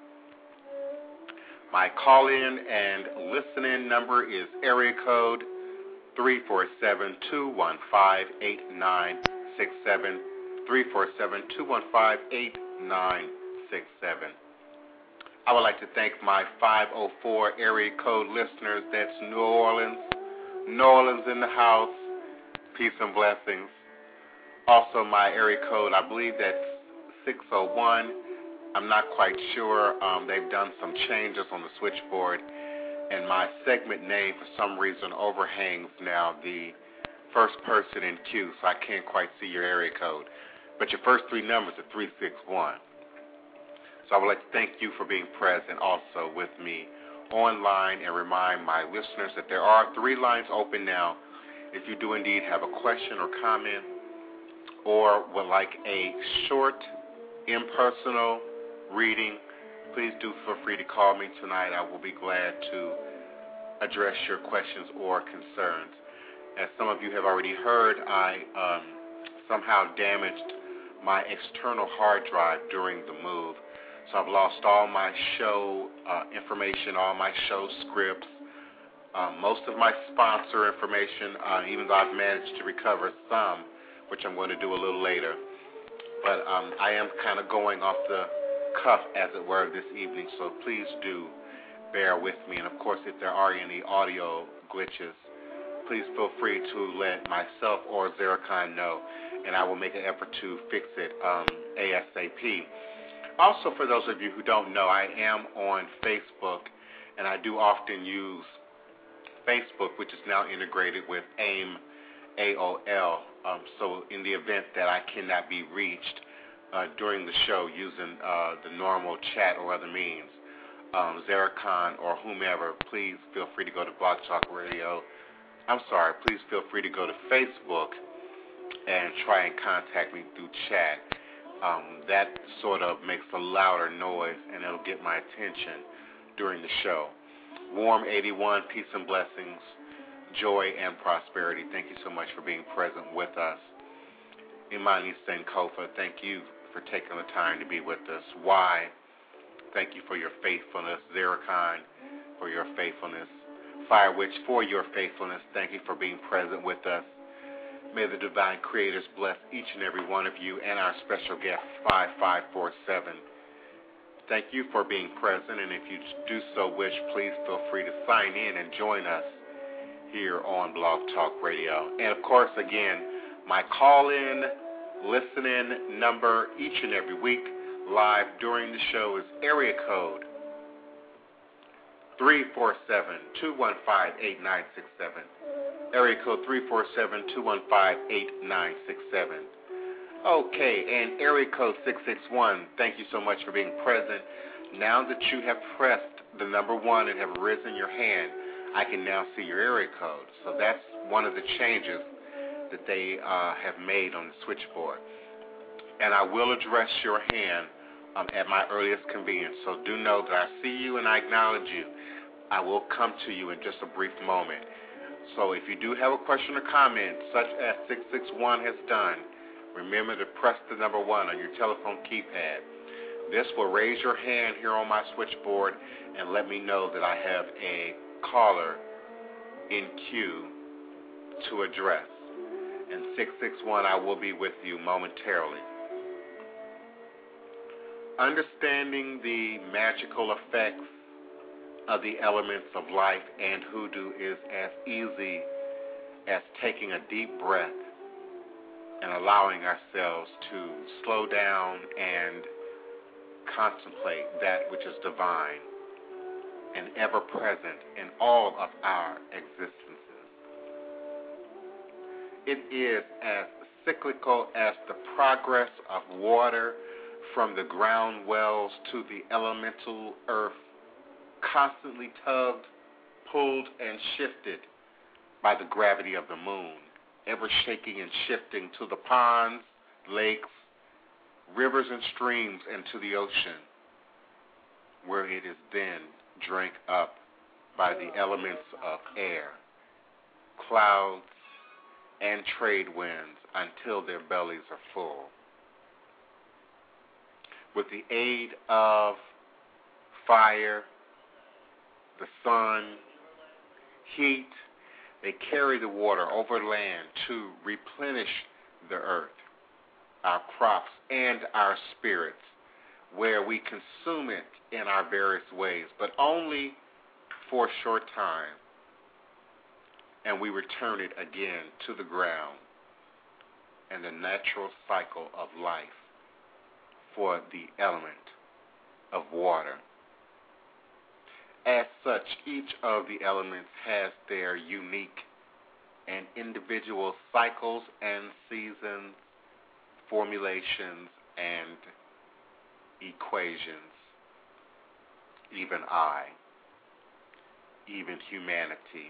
My call-in and listen-in number is area code three four seven, two one five, eight nine six seven, three four seven, two one five, eight nine six seven. I would like to thank my five oh four area code listeners. That's New Orleans. New Orleans in the house. Peace and blessings. Also, my area code, I believe that's six oh one. I'm not quite sure. Um, they've done some changes on the switchboard, and my segment name, for some reason, overhangs now the first person in queue, so I can't quite see your area code. But your first three numbers are three six one. So I would like to thank you for being present also with me online and remind my listeners that there are three lines open now. If you do indeed have a question or comment or would like a short, impersonal reading, please do feel free to call me tonight. I will be glad to address your questions or concerns. As some of you have already heard, I um, somehow damaged my external hard drive during the move. So I've lost all my show uh, information, all my show scripts, uh, most of my sponsor information, uh, even though I've managed to recover some, which I'm going to do a little later. But um, I am kind of going off the cuff, as it were, this evening, so please do bear with me. And, of course, if there are any audio glitches, please feel free to let myself or Zeracon know, and I will make an effort to fix it um, ASAP. Also, for those of you who don't know, I am on Facebook, and I do often use Facebook, which is now integrated with AIM, A O L. Um, so in the event that I cannot be reached uh, during the show using uh, the normal chat or other means, um, Zeracon or whomever, please feel free to go to Blog Talk Radio. I'm sorry, please feel free to go to Facebook and try and contact me through chat. Um, that sort of makes a louder noise, and it'll get my attention during the show. Warm eighty-one, peace and blessings, joy and prosperity. Thank you so much for being present with us. Imani Senkofa, thank you for taking the time to be with us. Why? Thank you for your faithfulness. Zeracon, for your faithfulness. Fire Witch, for your faithfulness. Thank you for being present with us. May the divine creators bless each and every one of you and our special guest, five five four seven. Thank you for being present, and if you do so wish, please feel free to sign in and join us here on Blog Talk Radio. And, of course, again, my call-in, listen-in number each and every week live during the show is area code three four seven, two one five, eight nine six seven. Area code three four seven, two one five, eight nine six seven. Okay, and area code six six one, thank you so much for being present. Now that you have pressed the number one and have risen your hand, I can now see your area code. So that's one of the changes that they uh, have made on the switchboard. And I will address your hand um, at my earliest convenience. So do know that I see you and I acknowledge you. I will come to you in just a brief moment. So if you do have a question or comment, such as six six one has done, remember to press the number one on your telephone keypad. This will raise your hand here on my switchboard and let me know that I have a caller in queue to address. And six six one, I will be with you momentarily. Understanding the magical effects of the elements of life and hoodoo is as easy as taking a deep breath and allowing ourselves to slow down and contemplate that which is divine and ever present in all of our existences. It is as cyclical as the progress of water from the ground wells to the elemental earth, constantly tugged, pulled, and shifted by the gravity of the moon ever shaking and shifting to the ponds, lakes, rivers, and streams, and to the ocean, where it is then drank up by the elements of air, clouds, and trade winds until their bellies are full. With the aid of fire, the sun, heat, they carry the water over land to replenish the earth, our crops, and our spirits, where we consume it in our various ways, but only for a short time, and we return it again to the ground and the natural cycle of life for the element of water. As such, each of the elements has their unique and individual cycles and seasons, formulations, and equations. Even I, even humanity,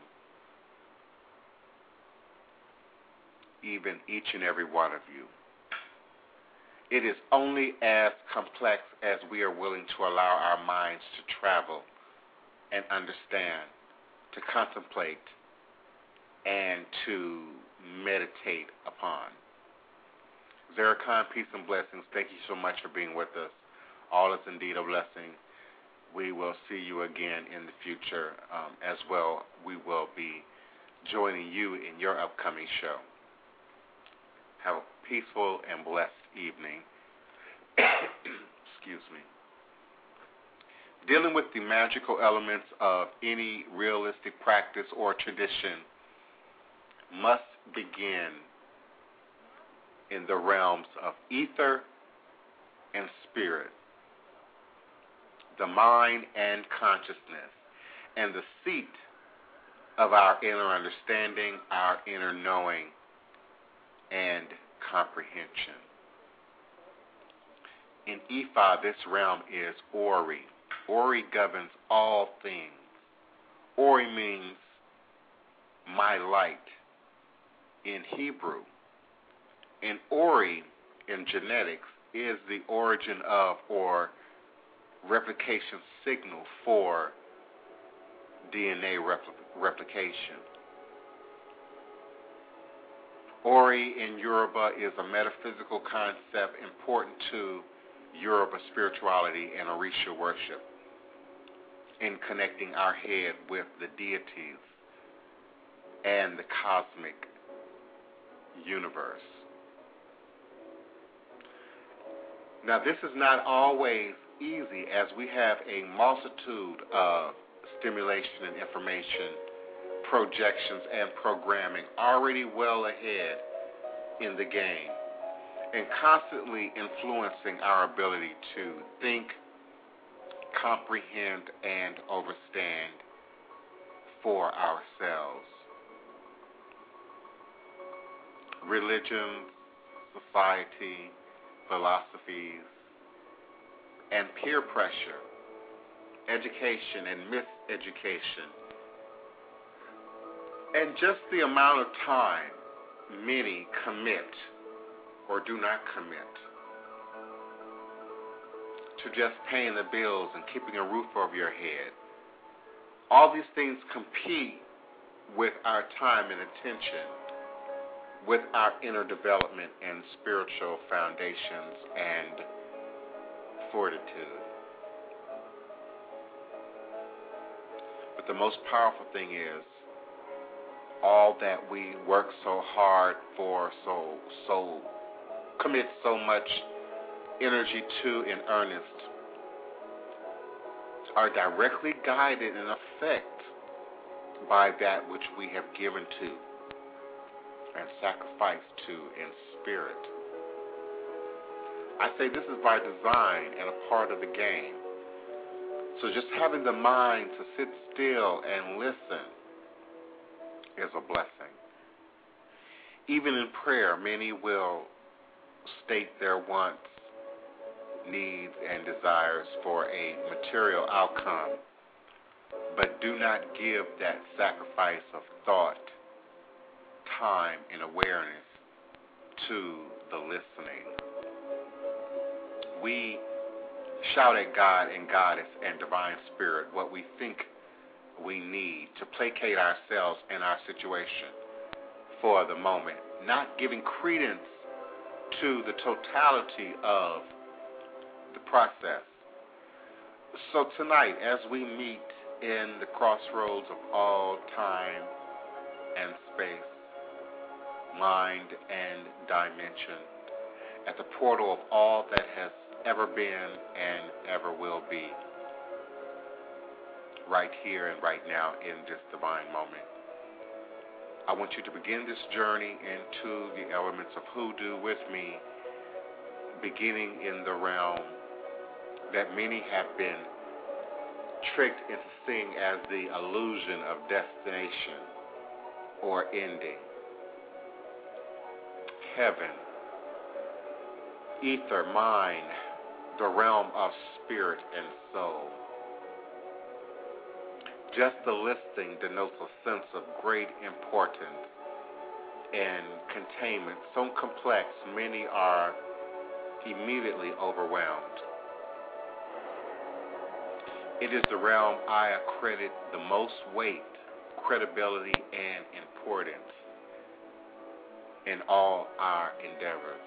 even each and every one of you. It is only as complex as we are willing to allow our minds to travel and understand, to contemplate, and to meditate upon. Zeracon, peace and blessings. Thank you so much for being with us. All is indeed a blessing. We will see you again in the future. Um, as well, we will be joining you in your upcoming show. Have a peaceful and blessed evening. Excuse me. Dealing with the magical elements of any realistic practice or tradition must begin in the realms of ether and spirit, the mind and consciousness, and the seat of our inner understanding, our inner knowing, and comprehension. In Ifa, this realm is Ori. Ori governs all things. Ori means my light in Hebrew. And Ori in genetics is the origin of or replication signal for D N A repl- replication. Ori in Yoruba is a metaphysical concept important to Yoruba spirituality and Orisha worship in connecting our head with the deities and the cosmic universe. Now, this is not always easy, as we have a multitude of stimulation and information, projections, and programming already well ahead in the game and constantly influencing our ability to think, comprehend, and understand for ourselves. Religion, society, philosophies, and peer pressure, education and miseducation, and just the amount of time many commit or do not commit to just paying the bills and keeping a roof over your head. All these things compete with our time and attention, with our inner development and spiritual foundations and fortitude. But the most powerful thing is all that we work so hard for, so so commit so much energy to in earnest, are directly guided and affected by that which we have given to and sacrificed to in spirit. I say this is by design and a part of the game. So just having the mind to sit still and listen is a blessing. Even in prayer, many will state their wants, needs, and desires for a material outcome, but do not give that sacrifice of thought time and awareness to the listening. We shout at God and Goddess and Divine Spirit what we think we need to placate ourselves and our situation for the moment, not giving credence to the totality of the process. So tonight, as we meet in the crossroads of all time and space, mind and dimension, at the portal of all that has ever been and ever will be, right here and right now in this divine moment, I want you to begin this journey into the elements of hoodoo with me, beginning in the realm that many have been tricked into seeing as the illusion of destination or ending. Heaven, ether, mind, the realm of spirit and soul. Just the listing denotes a sense of great importance and containment, so complex many are immediately overwhelmed. It is the realm I accredit the most weight, credibility, and importance in all our endeavors.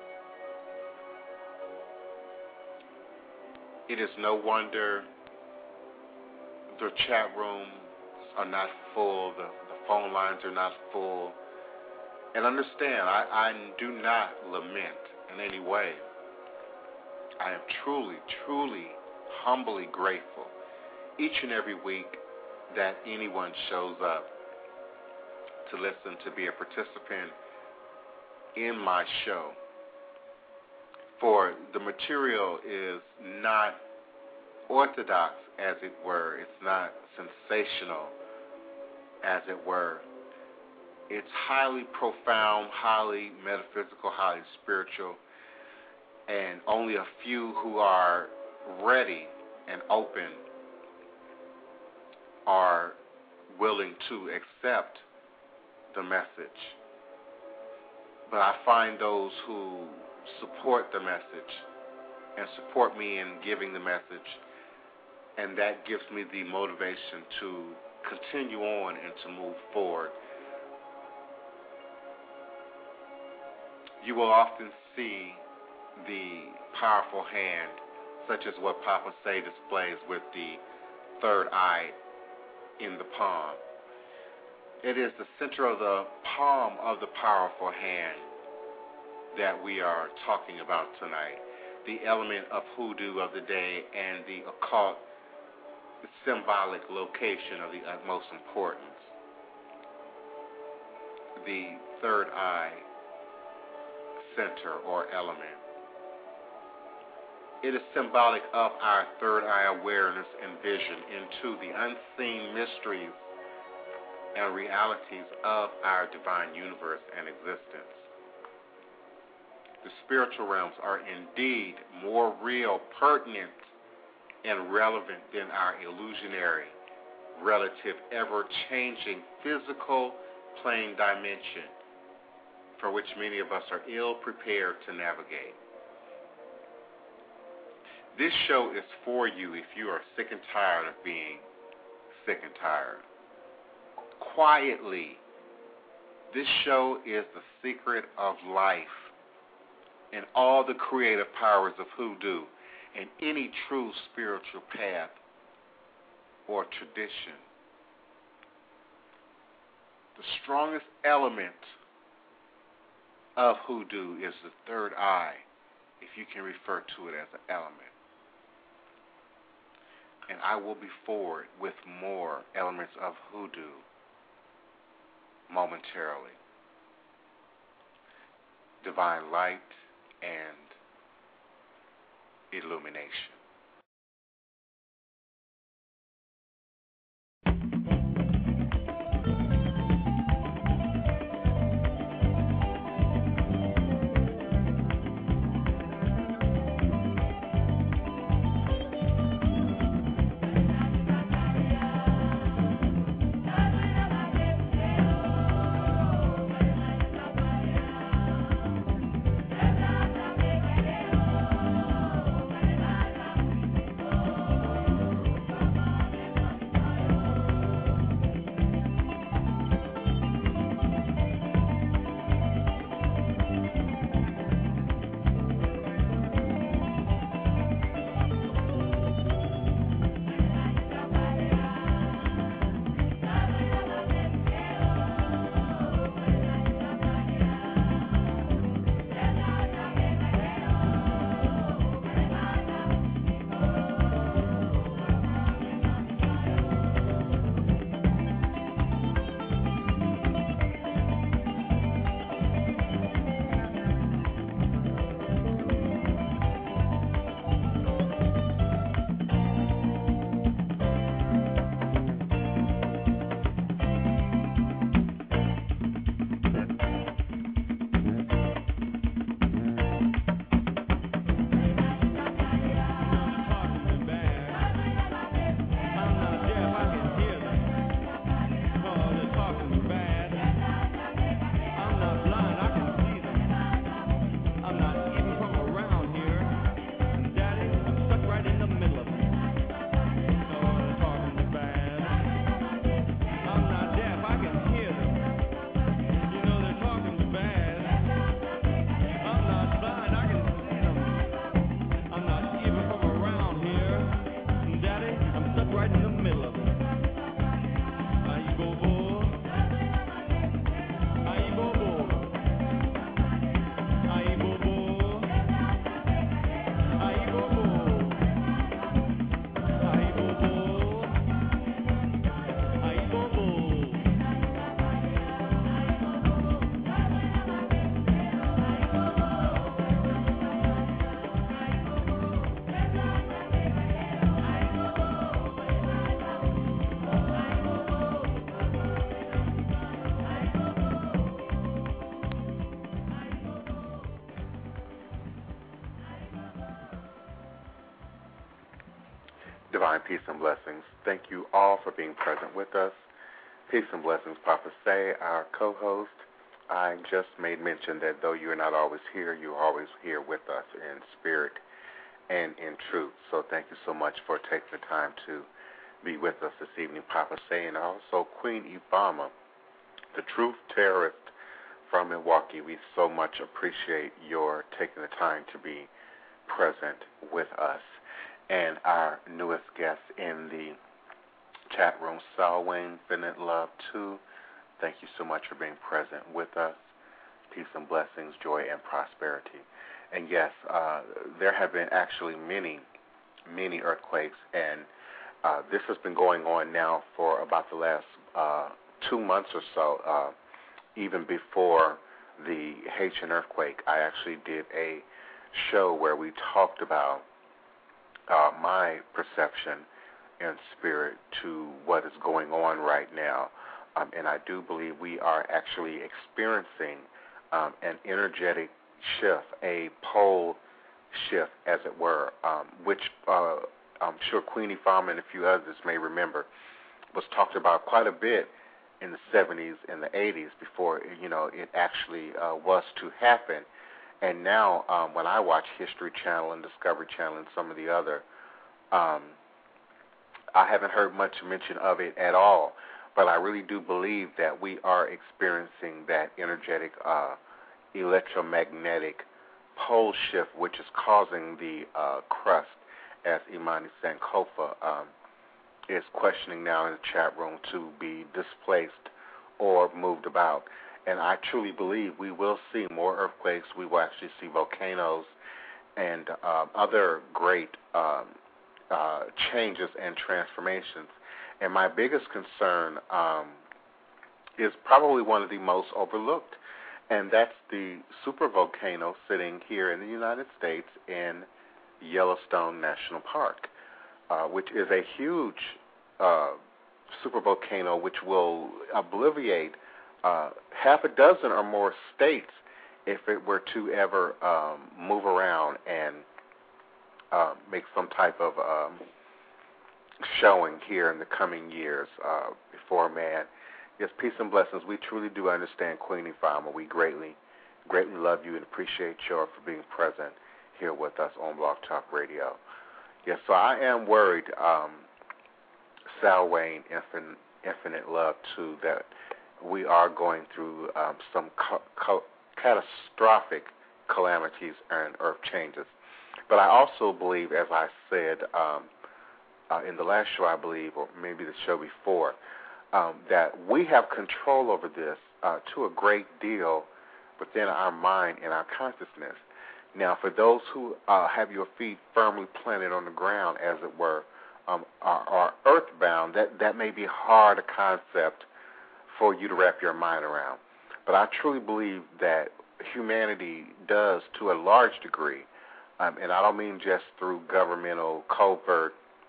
It is no wonder the chat rooms are not full, the, the phone lines are not full. And understand, I, I do not lament in any way. I am truly, truly, humbly grateful each and every week that anyone shows up to listen, to be a participant in my show. For the material is not orthodox, as it were. It's not sensational, as it were. It's highly profound, highly metaphysical, highly spiritual, and only a few who are ready and open are willing to accept the message. But I find those who support the message and support me in giving the message, and that gives me the motivation to continue on and to move forward. You will often see the powerful hand, such as what Papa Say displays with the third eye in the palm. It is the center of the palm of the powerful hand that we are talking about tonight, the element of hoodoo of the day and the occult symbolic location of the utmost importance. The third eye center or element. It is symbolic of our third eye awareness and vision into the unseen mysteries and realities of our divine universe and existence. The spiritual realms are indeed more real, pertinent, and relevant than our illusionary, relative, ever-changing physical plane dimension for which many of us are ill-prepared to navigate. This show is for you if you are sick and tired of being sick and tired. Quietly, this show is the secret of life and all the creative powers of hoodoo and any true spiritual path or tradition. The strongest element of hoodoo is the third eye, if you can refer to it as an element. And I will be forward with more elements of hoodoo momentarily. Divine light and illumination. Divine peace and blessings. Thank you all for being present with us. Peace and blessings, Papa Say, our co-host. I just made mention that though you are not always here, you are always here with us in spirit and in truth. So thank you so much for taking the time to be with us this evening, Papa Say, and also Queen Ifama, the truth terrorist from Milwaukee. We so much appreciate your taking the time to be present with us. And our newest guest in the chat room, Salwayne Infinite Love two. Thank you so much for being present with us. Peace and blessings, joy and prosperity. And yes, uh, there have been actually many, many earthquakes, and uh, this has been going on now for about the last uh, two months or so. Uh, even before the Haitian earthquake, I actually did a show where we talked about Uh, my perception and spirit to what is going on right now. Um, and I do believe we are actually experiencing um, an energetic shift, a pole shift, as it were, um, which uh, I'm sure Queenie Farmer and a few others may remember was talked about quite a bit in the seventies and the eighties before, you know, it actually uh, was to happen. And now um, when I watch History Channel and Discovery Channel and some of the other, um, I haven't heard much mention of it at all. But I really do believe that we are experiencing that energetic uh, electromagnetic pole shift, which is causing the uh, crust, as Imani Sankofa um, is questioning now in the chat room, to be displaced or moved about. And I truly believe we will see more earthquakes. We will actually see volcanoes and uh, other great um, uh, changes and transformations. And my biggest concern um, is probably one of the most overlooked, and that's the supervolcano sitting here in the United States in Yellowstone National Park, uh, which is a huge uh, supervolcano which will obliterate Uh, half a dozen or more states if it were to ever um, move around and uh, make some type of um, showing here in the coming years uh, before man. Yes, peace and blessings. We truly do understand, Queenie Farmer. We greatly, greatly love you and appreciate you for being present here with us on Blog Talk Radio. Yes, so I am worried, um, Salwayne Infinite, Infinite Love, too, that we are going through um, some co- co- catastrophic calamities and earth changes. But I also believe, as I said um, uh, in the last show, I believe, or maybe the show before, um, that we have control over this uh, to a great deal within our mind and our consciousness. Now, for those who uh, have your feet firmly planted on the ground, as it were, um, are, are earthbound, that, that may be hard a concept for you to wrap your mind around. But I truly believe that humanity does, to a large degree, um, and I don't mean just through governmental covert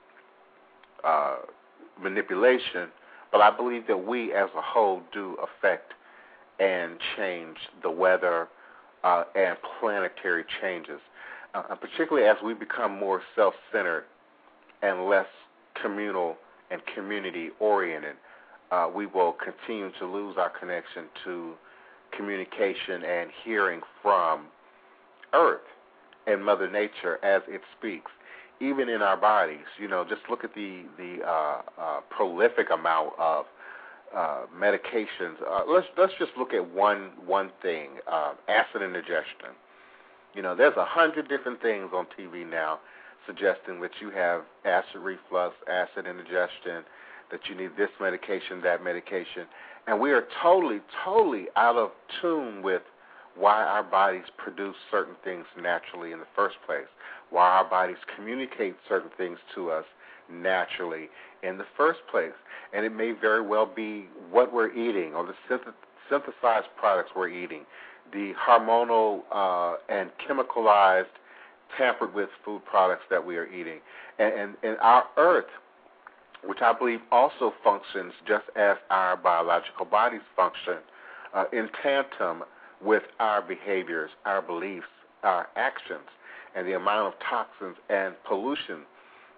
uh, manipulation, but I believe that we as a whole do affect and change the weather uh, and planetary changes, uh, particularly as we become more self-centered and less communal and community-oriented. Uh, we will continue to lose our connection to communication and hearing from Earth and Mother Nature as it speaks, even in our bodies. You know, just look at the the uh, uh, prolific amount of uh, medications. Uh, let's let's just look at one one thing: uh, acid indigestion. You know, there's a hundred different things on T V now suggesting that you have acid reflux, acid indigestion, that you need this medication, that medication. And we are totally, totally out of tune with why our bodies produce certain things naturally in the first place, why our bodies communicate certain things to us naturally in the first place. And it may very well be what we're eating or the synth- synthesized products we're eating, the hormonal uh, and chemicalized, tampered with food products that we are eating. And, and, and our earth, which I believe also functions just as our biological bodies function, uh, in tandem with our behaviors, our beliefs, our actions, and the amount of toxins and pollution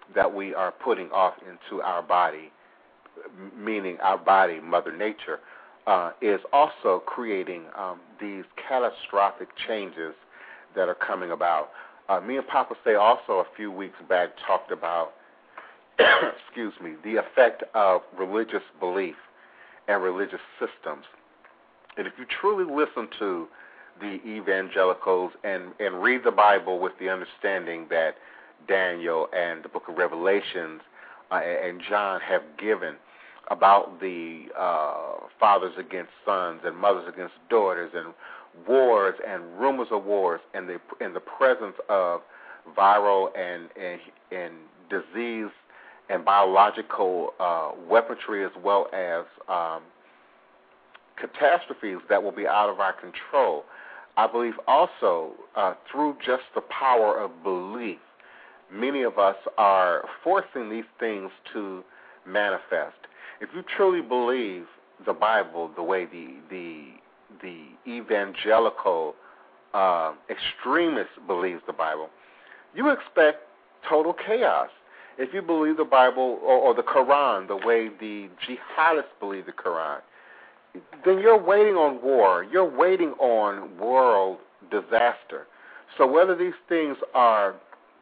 that we are putting off into our body, meaning our body, Mother Nature, uh, is also creating um, these catastrophic changes that are coming about. Uh, me and Papa Say also a few weeks back talked about, excuse me, the effect of religious belief and religious systems. And if you truly listen to the evangelicals and, and read the Bible with the understanding that Daniel and the book of Revelations uh, and John have given about the uh, fathers against sons and mothers against daughters and wars and rumors of wars and the in the presence of viral and and, and disease and biological uh, weaponry, as well as um, catastrophes that will be out of our control. I believe also uh, through just the power of belief, many of us are forcing these things to manifest. If you truly believe the Bible the way the the the evangelical uh, extremist believes the Bible, you expect total chaos. If you believe the Bible or, or the Quran the way the jihadists believe the Quran, then you're waiting on war. You're waiting on world disaster. So whether these things are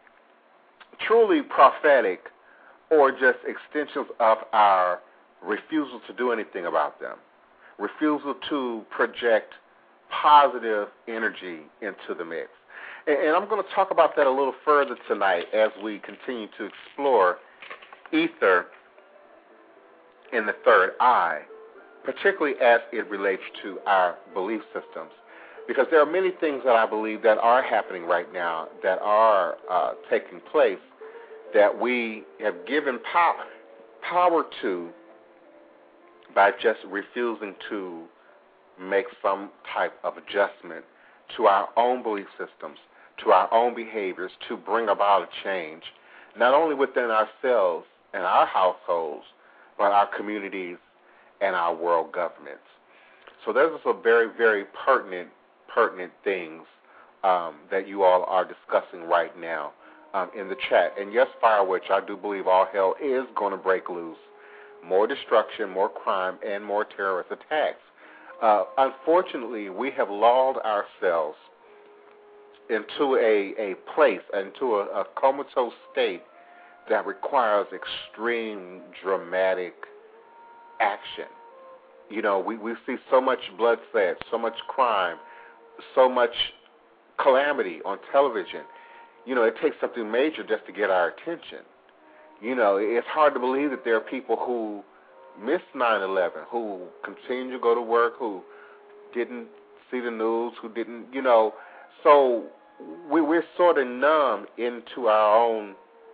truly prophetic or just extensions of our refusal to do anything about them, refusal to project positive energy into the mix. And, and I'm going to talk about that a little further tonight as we continue to explore ether in the third eye, particularly as it relates to our belief systems. Because there are many things that I believe that are happening right now, that are uh, taking place, that we have given power, power to by just refusing to make some type of adjustment to our own belief systems, to our own behaviors, to bring about a change, not only within ourselves and our households, but our communities and our world governments. So there's some very, very pertinent, pertinent things um, that you all are discussing right now um, in the chat. And yes, Firewitch, I do believe all hell is going to break loose. More destruction, more crime, and more terrorist attacks. Uh, unfortunately, we have lulled ourselves into a, a place, into a, a comatose state that requires extreme, dramatic action. You know, we, we see so much bloodshed, so much crime, so much calamity on television. You know, it takes something major just to get our attention. You know, it's hard to believe that there are people who missed nine eleven, who continue to go to work, who didn't see the news, who didn't, you know. So we, we're sort of numb into our own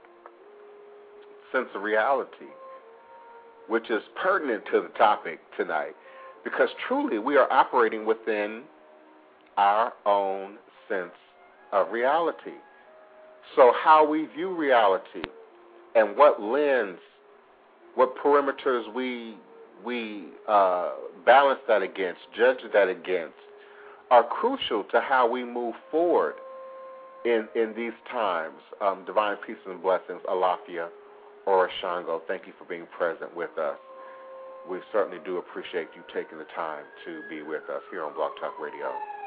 sense of reality, which is pertinent to the topic tonight, because truly we are operating within our own sense of reality. So how we view reality and what lens, what perimeters we we uh, balance that against, judge that against, are crucial to how we move forward in, in these times. Um, divine peace and blessings, Alafia or Shango, thank you for being present with us. We certainly do appreciate you taking the time to be with us here on Blog Talk Radio.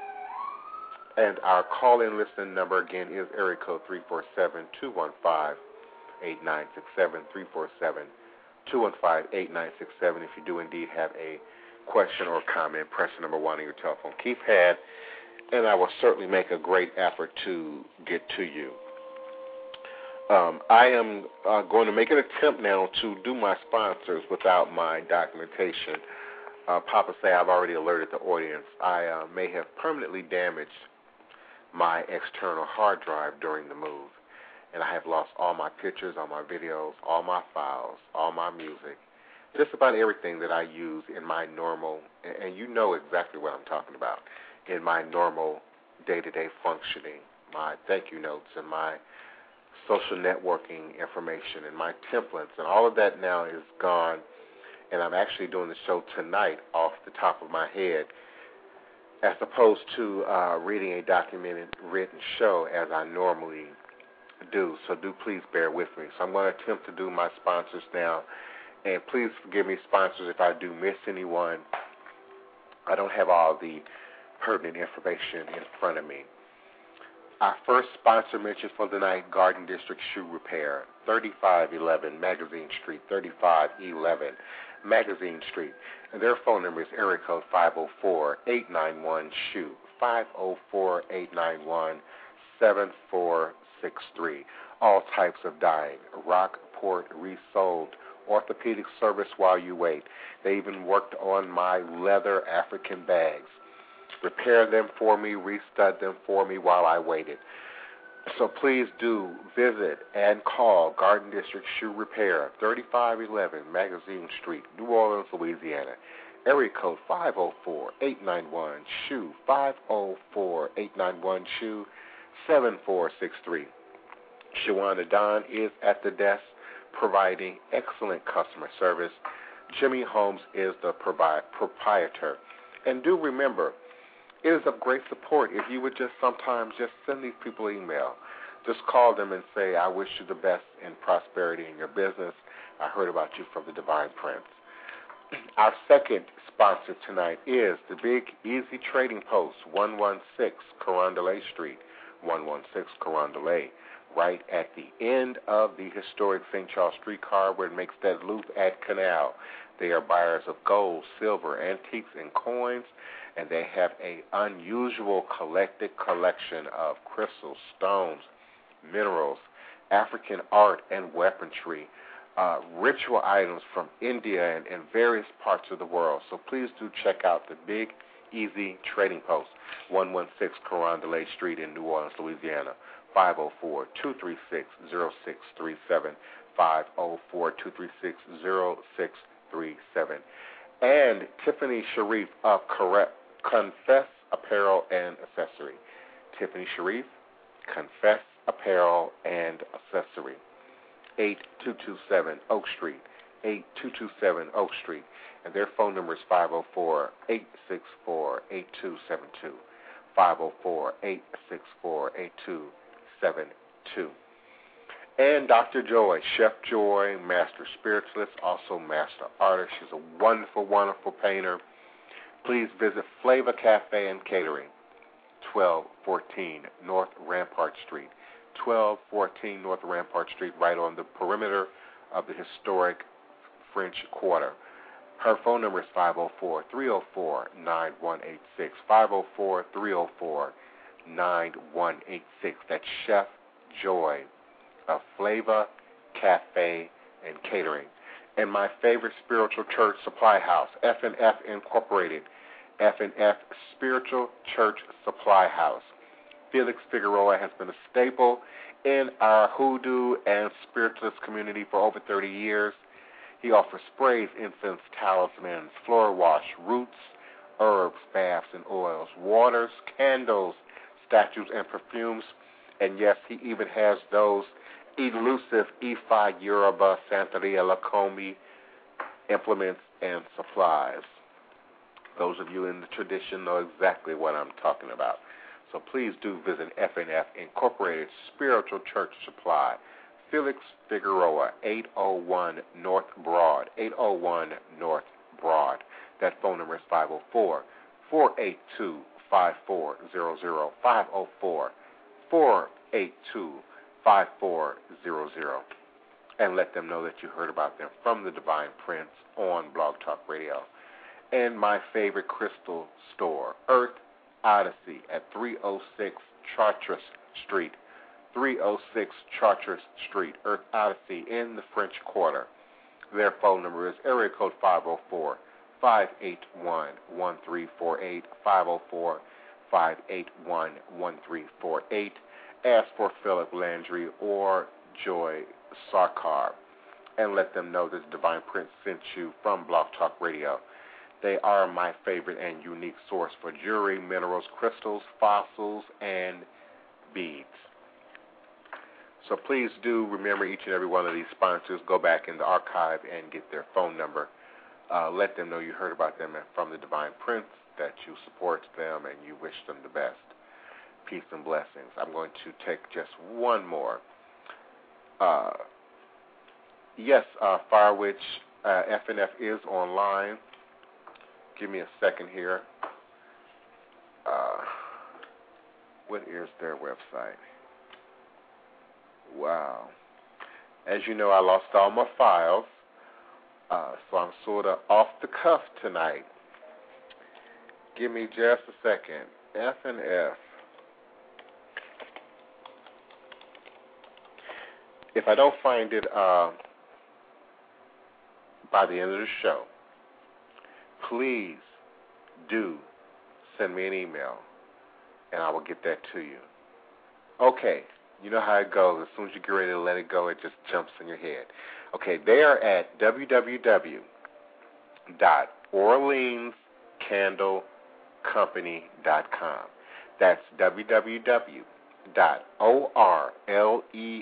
And our call-in listening number, again, is area code three four seven, two one five, eight nine six seven, three four seven, two one five, eight nine six seven. If you do indeed have a question or comment, press number one on your telephone keypad, and I will certainly make a great effort to get to you. Um, I am uh, going to make an attempt now to do my sponsors without my documentation. Uh, Papa Say, I've already alerted the audience. I uh, may have permanently damaged my external hard drive during the move, and I have lost all my pictures, all my videos, all my files, all my music, just about everything that I use in my normal, and you know exactly what I'm talking about, in my normal day-to-day functioning, my thank you notes and my social networking information and my templates, and all of that now is gone, and I'm actually doing the show tonight off the top of my head, as opposed to uh, reading a documented written show as I normally do. So do please bear with me. So I'm going to attempt to do my sponsors now. And please forgive me, sponsors, if I do miss anyone. I don't have all the pertinent information in front of me. Our first sponsor mentioned for the night, Garden District Shoe Repair, thirty-five eleven Magazine Street, thirty-five eleven Magazine Street. And their phone number is area code five oh four, eight nine one, S H O E, five oh four, eight nine one, seven four six three. All types of dyeing, rock, port, resold, orthopedic service while you wait. They even worked on my leather African bags. Repair them for me, restud them for me while I waited. So please do visit and call Garden District Shoe Repair, thirty-five eleven Magazine Street, New Orleans, Louisiana. Area code five oh four, eight nine one, S H O E, five oh four, eight nine one, S H O E, seven four six three. Shawana Don is at the desk providing excellent customer service. Jimmy Holmes is the provi- proprietor. And do remember, it is of great support if you would just sometimes just send these people an email. Just call them and say, I wish you the best in prosperity in your business. I heard about you from the Divine Prince. Our second sponsor tonight is the Big Easy Trading Post, one one six Carondelet Street, one one six Carondelet, right at the end of the historic Saint Charles streetcar where it makes that loop at Canal. They are buyers of gold, silver, antiques, and coins, and they have an unusual collected collection of crystals, stones, minerals, African art and weaponry, uh, ritual items from India and, and various parts of the world. So please do check out the Big Easy Trading Post, one one six Carondelet Street in New Orleans, Louisiana, five oh four, two three six, oh six three seven, five oh four, two three six, oh six three seven. And Tiffany Sharif of Correct Confess Apparel and Accessory. Tiffany Sharif, Confess Apparel and Accessory. eight two two seven Oak Street, eight two two seven Oak Street. And their phone number is five oh four, eight six four, eight two seven two. five oh four, eight six four, eight two seven two. And Doctor Joy, Chef Joy, Master Spiritualist, also Master Artist. She's a wonderful, wonderful painter. Please visit Flavor Cafe and Catering, twelve fourteen North Rampart Street. twelve fourteen North Rampart Street, right on the perimeter of the historic French Quarter. Her phone number is five oh four, three oh four, nine one eight six, five oh four, three oh four, nine one eight six. That's Chef Joy of Flavor Cafe and Catering. And my favorite spiritual church supply house, F and F Incorporated, F and F Spiritual Church Supply House. Felix Figueroa has been a staple in our hoodoo and spiritualist community for over thirty years. He offers sprays, incense, talismans, floor wash, roots, herbs, baths, and oils, waters, candles, statues, and perfumes. And yes, he even has those elusive Ifa Yoruba Santeria Lakomi implements and supplies. Those of you in the tradition know exactly what I'm talking about. So please do visit F and F Incorporated Spiritual Church Supply, Felix Figueroa, eight oh one North Broad, eight oh one North Broad. That phone number is five oh four, four eight two, five four zero zero, five oh four, four eight two, five four zero zero. And let them know that you heard about them from the Divine Prince on Blog Talk Radio. And my favorite crystal store, Earth Odyssey at three oh six Chartres Street, three oh six Chartres Street, Earth Odyssey in the French Quarter. Their phone number is area code five oh four, five eight one, one three four eight, five oh four, five eight one, one three four eight. Ask for Philip Landry or Joy Sarkar and let them know this Divine Prince sent you from Blog Talk Radio. They are my favorite and unique source for jewelry, minerals, crystals, fossils, and beads. So please do remember each and every one of these sponsors. Go back in the archive and get their phone number. Uh, let them know you heard about them from the Divine Prince, that you support them and you wish them the best. Peace and blessings. I'm going to take just one more Uh, yes, uh, Firewitch uh, F N F is online. Give me a second here. Uh, what is their website? Wow. As you know, I lost all my files, uh, so I'm sort of off the cuff tonight. Give me just a second. F and F. If I don't find it uh, by the end of the show, please do send me an email, and I will get that to you. Okay, you know how it goes. As soon as you get ready to let it go, it just jumps in your head. Okay, they are at w w w dot orleans candle company dot com. That's w w w dot orleans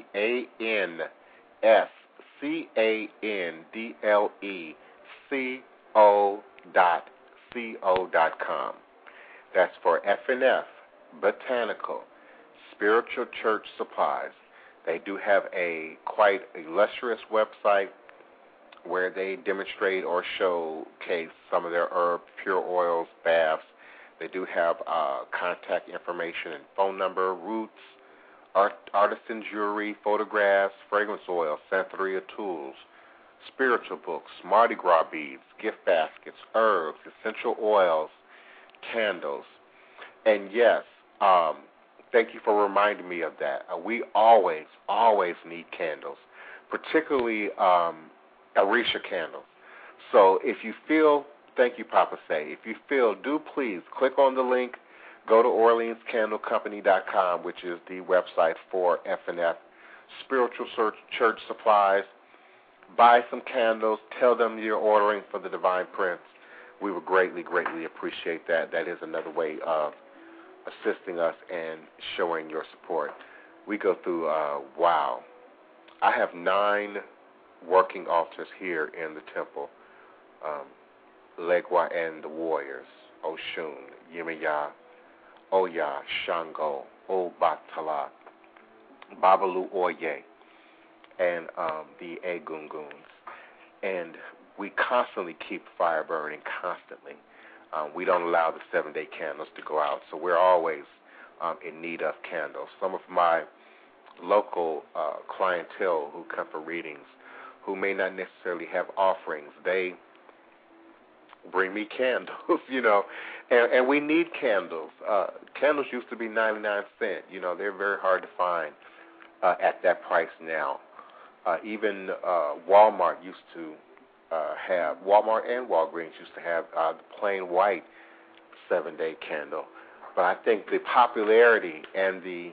candle dot co dot com. That's for F and F, Botanical, Spiritual Church Supplies. They do have a quite illustrious website where they demonstrate or showcase some of their herbs, pure oils, baths. They do have uh, contact information and phone number, roots, art, artisan jewelry, photographs, fragrance oil, Santeria tools, spiritual books, Mardi Gras beads, gift baskets, herbs, essential oils, candles. And yes, um, thank you for reminding me of that. Uh, we always, always need candles, particularly um, Arisha candles. So if you feel, thank you, Papa Say, if you feel, do please click on the link, go to orleans candle company dot com, which is the website for F and F, Spiritual Church Supplies. Buy some candles. Tell them you're ordering for the Divine Prince. We would greatly, greatly appreciate that. That is another way of assisting us and showing your support. We go through, uh, wow, I have nine working altars here in the temple. Um, Legwa and the Warriors, Oshun, Yemaya, Oya, Shango, Obatala, Babalu Oye, and um, the Egunguns. And we constantly keep fire burning, constantly. Um, we don't allow the seven-day candles to go out, so we're always um, in need of candles. Some of my local uh, clientele who come for readings, who may not necessarily have offerings, they bring me candles, you know, and, and we need candles. Uh, candles used to be ninety-nine cents. You know, they're very hard to find uh, at that price now. Uh, even uh, Walmart used to uh, have, Walmart and Walgreens used to have uh, the plain white seven-day candle. But I think the popularity and the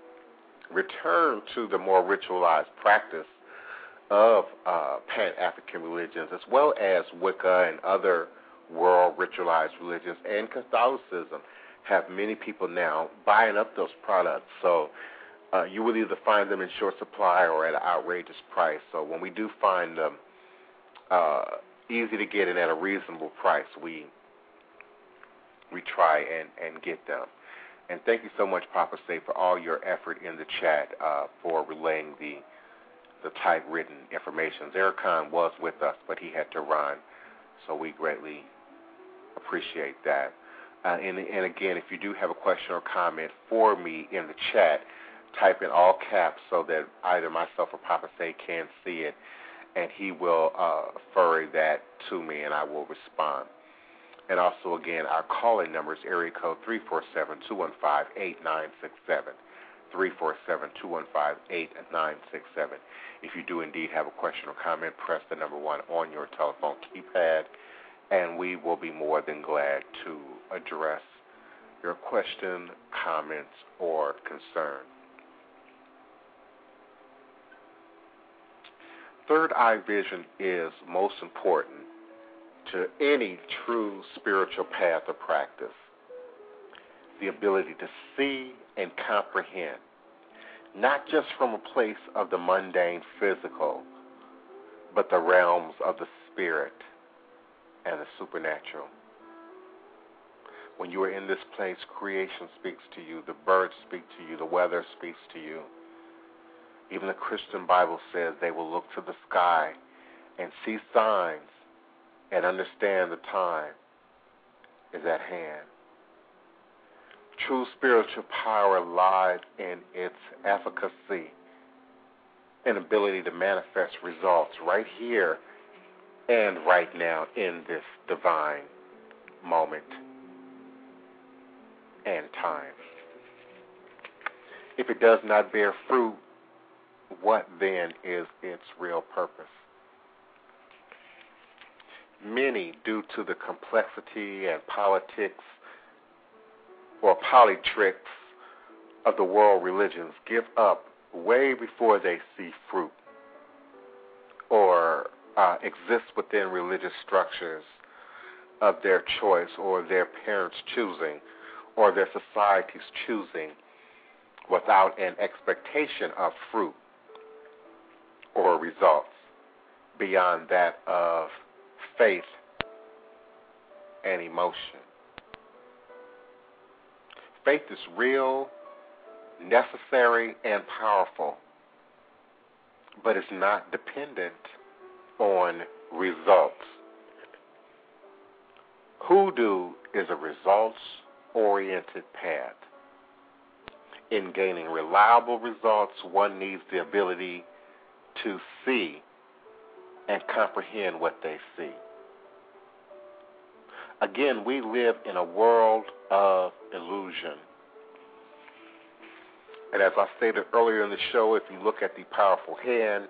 return to the more ritualized practice of uh, Pan-African religions, as well as Wicca and other world ritualized religions and Catholicism, have many people now buying up those products. So uh, you will either find them in short supply or at an outrageous price. So when we do find them uh, easy to get and at a reasonable price, we we try and, and get them. And thank you so much, Papa Say, for all your effort in the chat uh, for relaying the the typewritten information. Zericon was with us, but he had to run, so we greatly appreciate that. Uh, and, and again, if you do have a question or comment for me in the chat, type in all caps so that either myself or Papa Say can see it, and he will uh, furry that to me, and I will respond. And also, again, our calling number is area code three four seven, two one five, eight nine six seven, three four seven, two one five, eight nine six seven. If you do indeed have a question or comment, press the number one on your telephone keypad, and we will be more than glad to address your question, comments, or concern. Third eye vision is most important to any true spiritual path or practice. The ability to see and comprehend, not just from a place of the mundane physical, but the realms of the spirit and the supernatural. When you are in this place, creation speaks to you, the birds speak to you, the weather speaks to you. Even the Christian Bible says they will look to the sky and see signs and understand the time is at hand. True spiritual power lies in its efficacy and ability to manifest results right here and right now in this divine moment and time. If it does not bear fruit, what then is its real purpose? Many, due to the complexity and politics or politricks of the world religions, give up way before they see fruit or uh, exist within religious structures of their choice or their parents' choosing or their society's choosing without an expectation of fruit or results beyond that of faith and emotion. Faith is real, necessary, and powerful, but it's not dependent on results. Hoodoo is a results-oriented path. In gaining reliable results, one needs the ability to see and comprehend what they see. Again, we live in a world of illusion. And as I stated earlier in the show, if you look at the powerful hand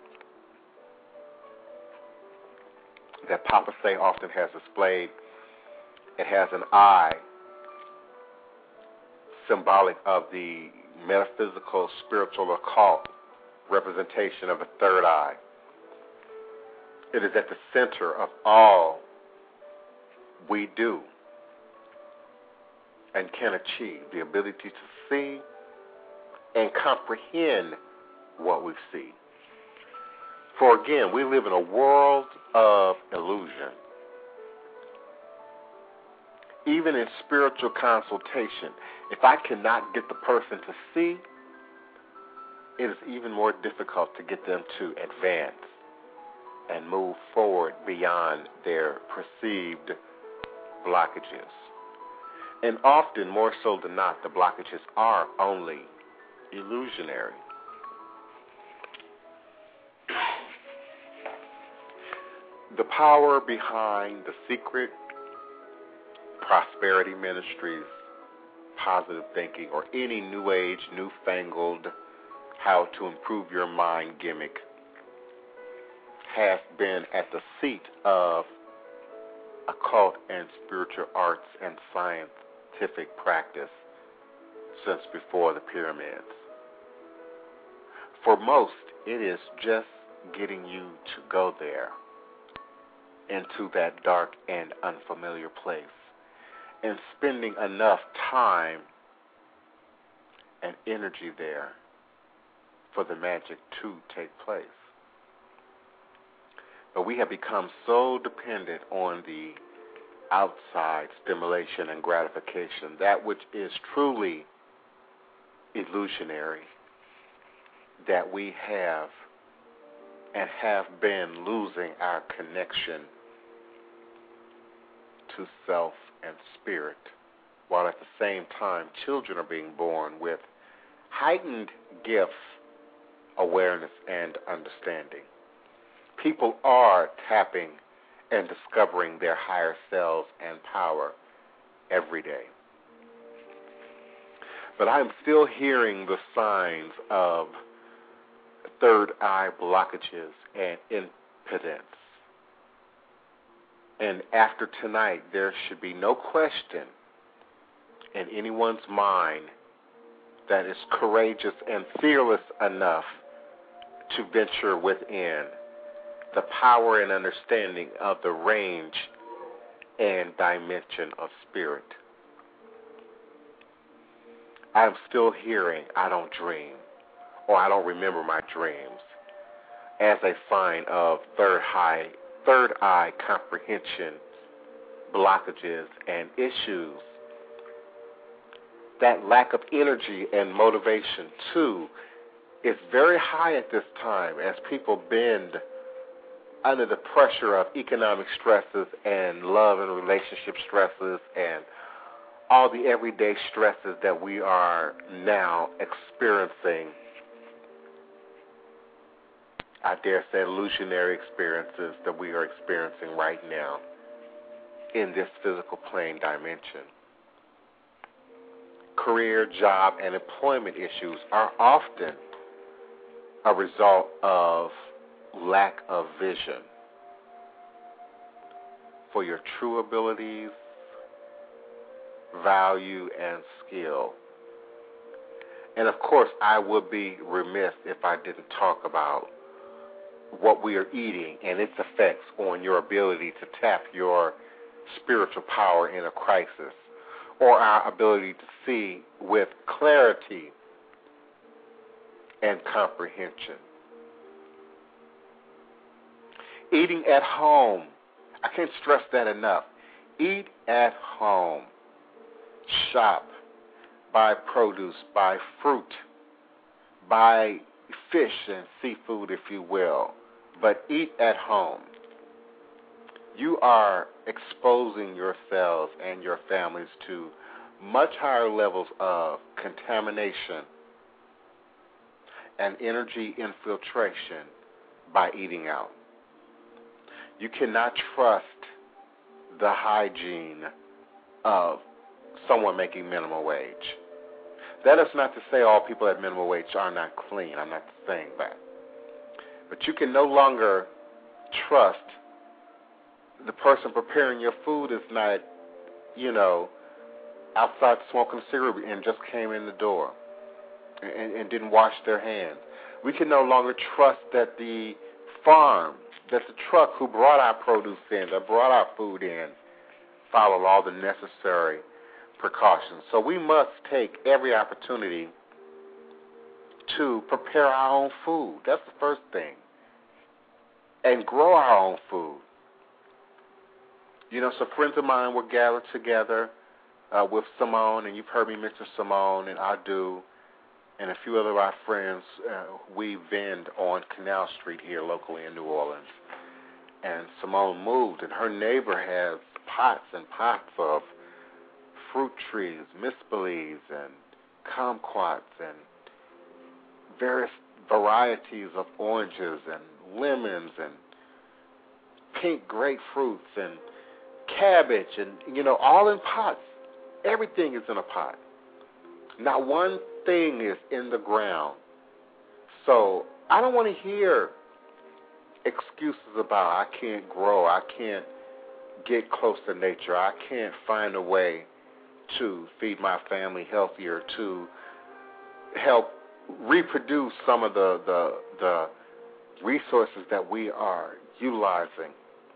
that Papa Say often has displayed, it has an eye symbolic of the metaphysical, spiritual, occult representation of a third eye. It is at the center of all we do and can achieve, the ability to see and comprehend what we see. For again, we live in a world of illusion. Even in spiritual consultation, if I cannot get the person to see, it is even more difficult to get them to advance and move forward beyond their perceived blockages. And often, more so than not, the blockages are only illusionary. The power behind the secret prosperity ministries, positive thinking, or any new age, newfangled how to improve your mind gimmick has been at the seat of occult and spiritual arts and scientific practice since before the pyramids. For most, it is just getting you to go there, into that dark and unfamiliar place, and spending enough time and energy there for the magic to take place. But we have become so dependent on the outside stimulation and gratification, that which is truly illusionary, that we have and have been losing our connection to self and spirit, while at the same time children are being born with heightened gifts, awareness, and understanding. People are tapping and discovering their higher selves and power every day. But I'm still hearing the signs of third eye blockages and impotence. And after tonight, there should be no question in anyone's mind that is courageous and fearless enough to venture within the power and understanding of the range and dimension of spirit. I'm still hearing, I don't dream, or I don't remember my dreams, as a sign of third eye, third eye comprehension, blockages, and issues. That lack of energy and motivation to is very high at this time as people bend under the pressure of economic stresses and love and relationship stresses and all the everyday stresses that we are now experiencing. I dare say illusionary experiences that we are experiencing right now in this physical plane dimension. Career, job, and employment issues are often a result of lack of vision for your true abilities, value, and skill. And of course, I would be remiss if I didn't talk about what we are eating and its effects on your ability to tap your spiritual power in a crisis, or our ability to see with clarity and comprehension. Eating at home. I can't stress that enough. Eat at home. Shop. Buy produce. Buy fruit. Buy fish and seafood, if you will. But eat at home. You are exposing yourselves and your families to much higher levels of contamination and energy infiltration by eating out. You cannot trust the hygiene of someone making minimum wage. That is not to say all people at minimum wage are not clean. I'm not saying that. But you can no longer trust the person preparing your food is not, you know, outside smoking a cigarette and just came in the door and, and didn't wash their hands. We can no longer trust that the farm, that the truck who brought our produce in, that brought our food in, followed all the necessary precautions. So we must take every opportunity to prepare our own food. That's the first thing. And grow our own food. You know, some friends of mine were gathered together uh, with Simone, and you've heard me mention Simone, and I do, and a few other of our friends. Uh, we vend on Canal Street here locally in New Orleans. And Simone moved, and her neighbor has pots and pots of fruit trees, misbeliefs, and kumquats, and various varieties of oranges and lemons and pink grapefruits and cabbage and, you know, all in pots. Everything is in a pot. Not one thing is in the ground. So I don't want to hear excuses about I can't grow, I can't get close to nature, I can't find a way to feed my family healthier, to help reproduce some of the, the, the resources that we are utilizing.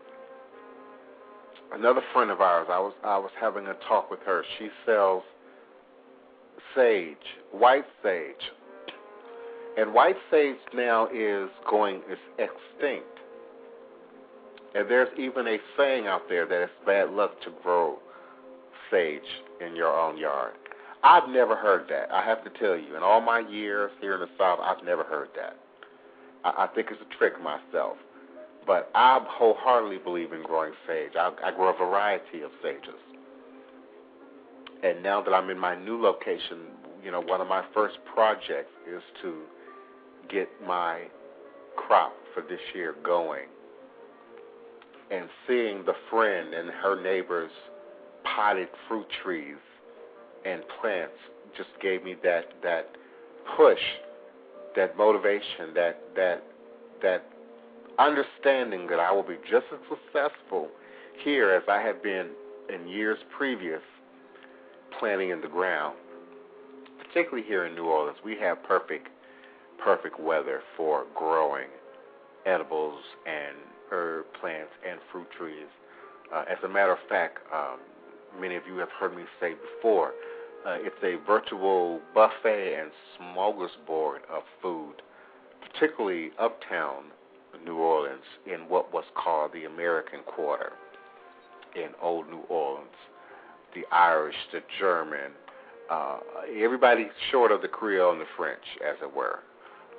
Another friend of ours, I was I was having a talk with her. She sells sage, white sage. And white sage now is going is extinct. And there's even a saying out there that it's bad luck to grow sage in your own yard. I've never heard that. I have to tell you, in all my years here in the South, I've never heard that. I, I think it's a trick myself. But I wholeheartedly believe in growing sage. I, I grow a variety of sages. And now that I'm in my new location, you know, one of my first projects is to get my crop for this year going. And seeing the friend and her neighbor's potted fruit trees and plants just gave me that that push, that motivation, that that that understanding that I will be just as successful here as I have been in years previous planting in the ground. Particularly here in New Orleans, we have perfect, perfect weather for growing edibles and herb plants and fruit trees. Uh, as a matter of fact, um, many of you have heard me say before, uh, it's a virtual buffet and smorgasbord of food, particularly uptown New Orleans in what was called the American Quarter in Old New Orleans. The Irish, the German, uh, everybody short of the Creole and the French, as it were.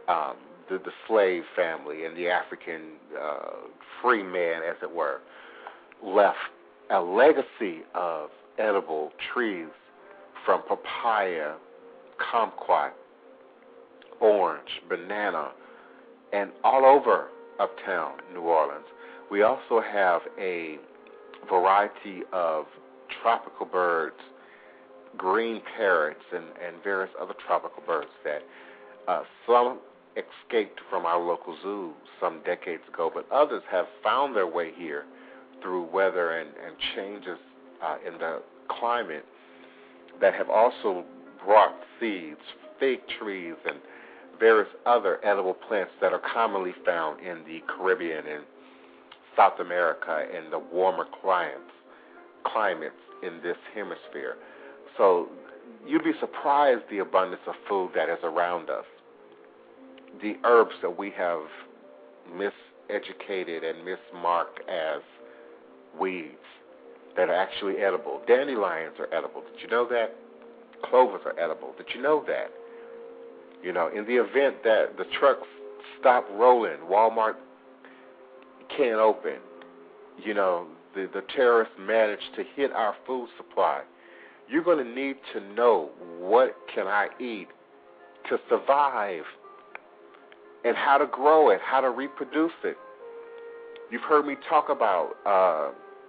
um, the, the slave family and the African uh, free man, as it were, left a legacy of edible trees from papaya, kumquat, orange, banana, and all over uptown New Orleans. We also have a variety of tropical birds, green parrots, and, and various other tropical birds that uh, some escaped from our local zoo some decades ago, but others have found their way here through weather and, and changes uh, in the climate that have also brought seeds, fig trees, and various other edible plants that are commonly found in the Caribbean and South America and the warmer climates, climates in this hemisphere. So you'd be surprised the abundance of food that is around us. The herbs that we have miseducated and mismarked as weeds that are actually edible. Dandelions are edible. Did you know that? Clovers are edible. Did you know that? You know, in the event that the trucks stop rolling, Walmart can't open, you know, the, the terrorists manage to hit our food supply, you're going to need to know what can I eat to survive and how to grow it, how to reproduce it. You've heard me talk about uh,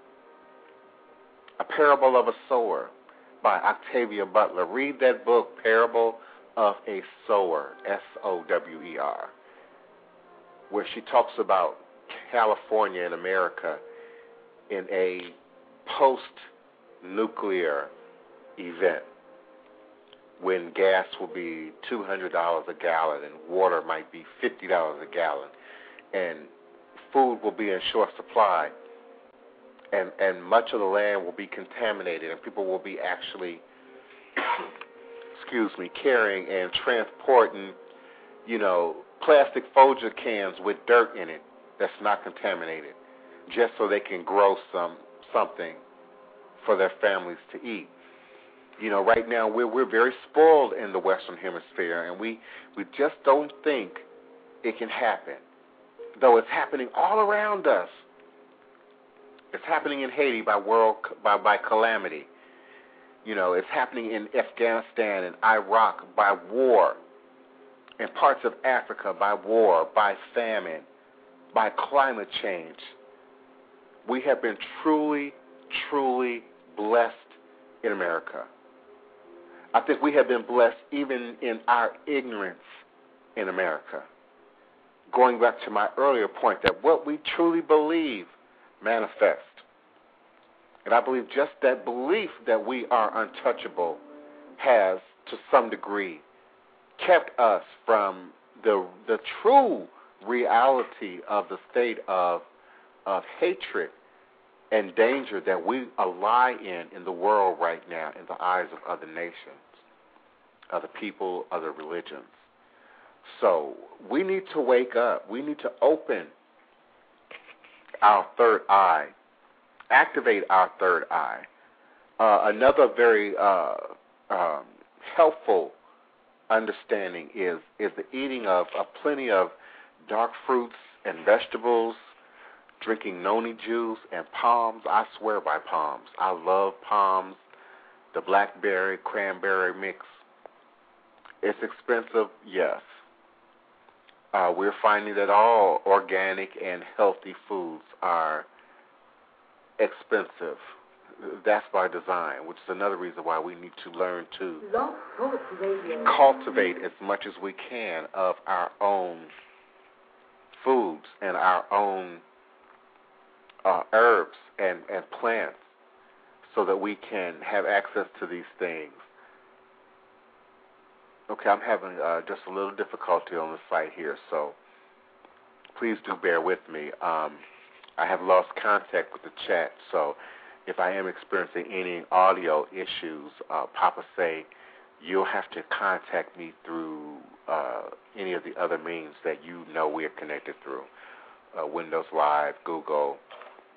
A Parable of a Sower by Octavia Butler. Read that book, Parable of a Sower, S O W E R, where she talks about California and America in a post-nuclear event when gas will be two hundred dollars a gallon and water might be fifty dollars a gallon and food will be in short supply and, and much of the land will be contaminated and people will be actually excuse me, carrying and transporting, you know, plastic Folger cans with dirt in it that's not contaminated, just so they can grow some something for their families to eat. You know, right now we're we're very spoiled in the Western Hemisphere, and we, we just don't think it can happen, though it's happening all around us. It's happening in Haiti by world by by calamity. You know, it's happening in Afghanistan and Iraq by war, in parts of Africa by war, by famine, by climate change. We have been truly, truly blessed in America. I think we have been blessed even in our ignorance in America. Going back to my earlier point that what we truly believe manifests. And I believe just that belief that we are untouchable has, to some degree, kept us from the the true reality of the state of of hatred and danger that we lie in in the world right now in the eyes of other nations, other people, other religions. So we need to wake up. We need to open our third eye, activate our third eye. Uh, another very uh, um, helpful understanding is is the eating of uh, plenty of dark fruits and vegetables, drinking noni juice and palms. I swear by palms. I love palms, the blackberry, cranberry mix. It's expensive, yes. Uh, we're finding that all organic and healthy foods are expensive. That's by design, which is another reason why we need to learn to cultivate as much as we can of our own foods and our own uh, herbs and, and plants so that we can have access to these things. Okay, I'm having uh, just a little difficulty on the site here, so please do bear with me. Um, I have lost contact with the chat, so if I am experiencing any audio issues, uh, Papa say you'll have to contact me through uh, any of the other means that you know we are connected through. Uh, Windows Live, Google,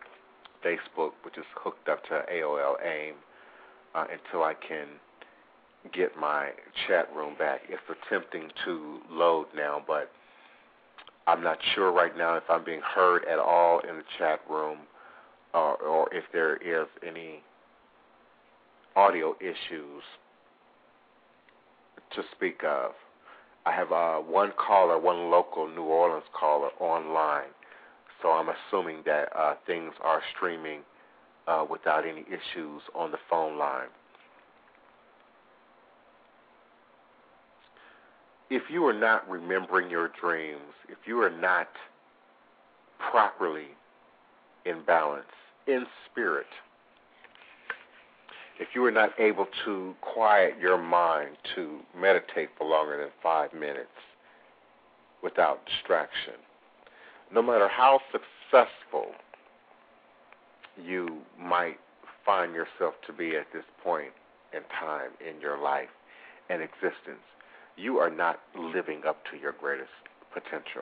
Facebook, which is hooked up to A O L AIM, uh, until I can get my chat room back. It's attempting to load now, but I'm not sure right now if I'm being heard at all in the chat room uh, or if there is any audio issues to speak of. I have uh, one caller, one local New Orleans caller online, so I'm assuming that uh, things are streaming uh, without any issues on the phone line. If you are not remembering your dreams, if you are not properly in balance, in spirit, if you are not able to quiet your mind to meditate for longer than five minutes without distraction, no matter how successful you might find yourself to be at this point in time in your life and existence, you are not living up to your greatest potential.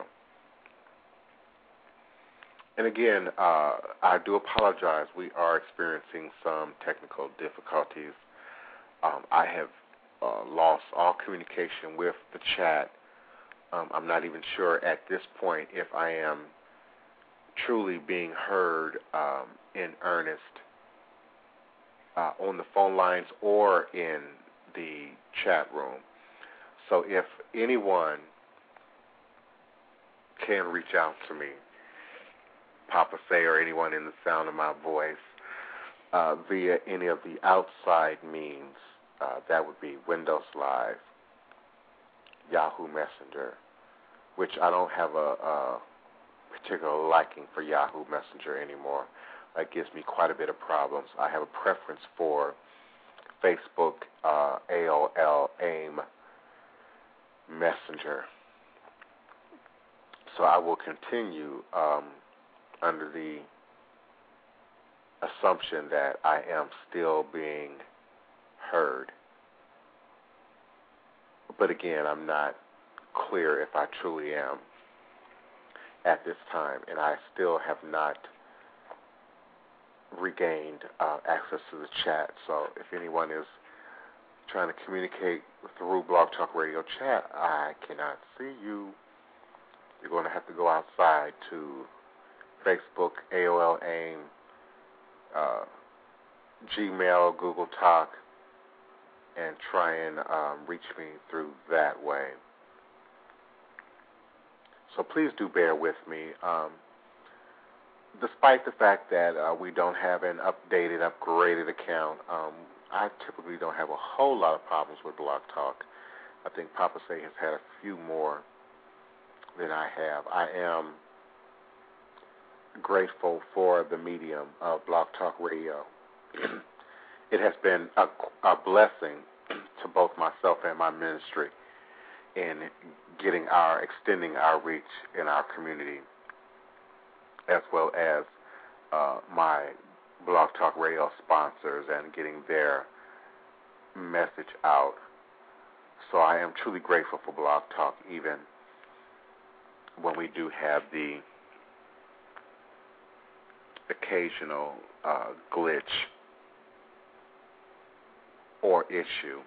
And again, uh, I do apologize. We are experiencing some technical difficulties. Um, I have uh, lost all communication with the chat. Um, I'm not even sure at this point if I am truly being heard um, in earnest uh, on the phone lines or in the chat room. So if anyone can reach out to me, Papa Say or anyone in the sound of my voice, uh, via any of the outside means, uh, that would be Windows Live, Yahoo Messenger, which I don't have a, a particular liking for Yahoo Messenger anymore. It gives me quite a bit of problems. I have a preference for Facebook, uh, A O L, AIM, Messenger. So I will continue um, under the assumption that I am still being heard. But again, I'm not clear if I truly am at this time, and I still have not regained uh, access to the chat. So if anyone is trying to communicate through Blog Talk Radio chat, I cannot see you. You're going to have to go outside to Facebook, A O L, AIM, uh, Gmail, Google Talk, and try and um, reach me through that way. So please do bear with me. Um, despite the fact that uh, we don't have an updated, upgraded account, um, I typically don't have a whole lot of problems with Blog Talk. I think Papa Say has had a few more than I have. I am grateful for the medium of Blog Talk Radio. It has been a, a blessing to both myself and my ministry in getting our, extending our reach in our community, as well as uh, my Blog Talk Radio sponsors and getting their message out. So I am truly grateful for Blog Talk, even when we do have the occasional uh, glitch or issue.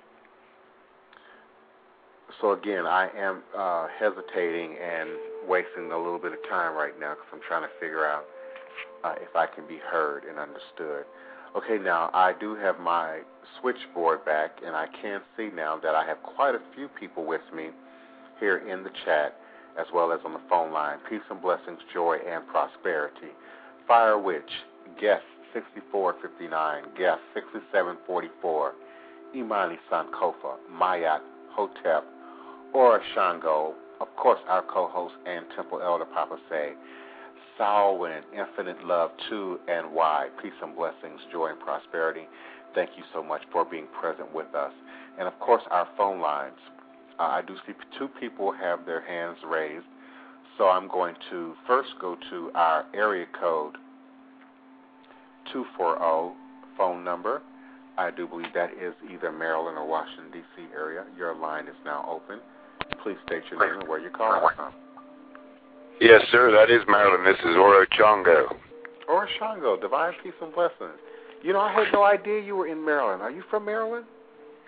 So again, I am uh, hesitating and wasting a little bit of time right now because I'm trying to figure out uh, if I can be heard and understood. Okay, now I do have my switchboard back, and I can see now that I have quite a few people with me here in the chat, as well as on the phone line. Peace and blessings, joy and prosperity. Fire Witch, guest sixty-four fifty-nine, guest sixty-seven forty-four, Imani Sankofa, Mayat Hotep, Aura Shango, of course our co-host and Temple Elder Papa Say, Salwin, Infinite Love two and Y, peace and blessings, joy and prosperity. Thank you so much for being present with us. And of course our phone lines. Uh, I do see two people have their hands raised, so I'm going to first go to our area code two four zero phone number. I do believe that is either Maryland or Washington, D C area. Your line is now open. Please state your name and where you're calling from. Yes, sir, that is Maryland. This is Oro Chongo. Oro Chongo, divine peace and blessings. You know, I had no idea you were in Maryland. Are you from Maryland?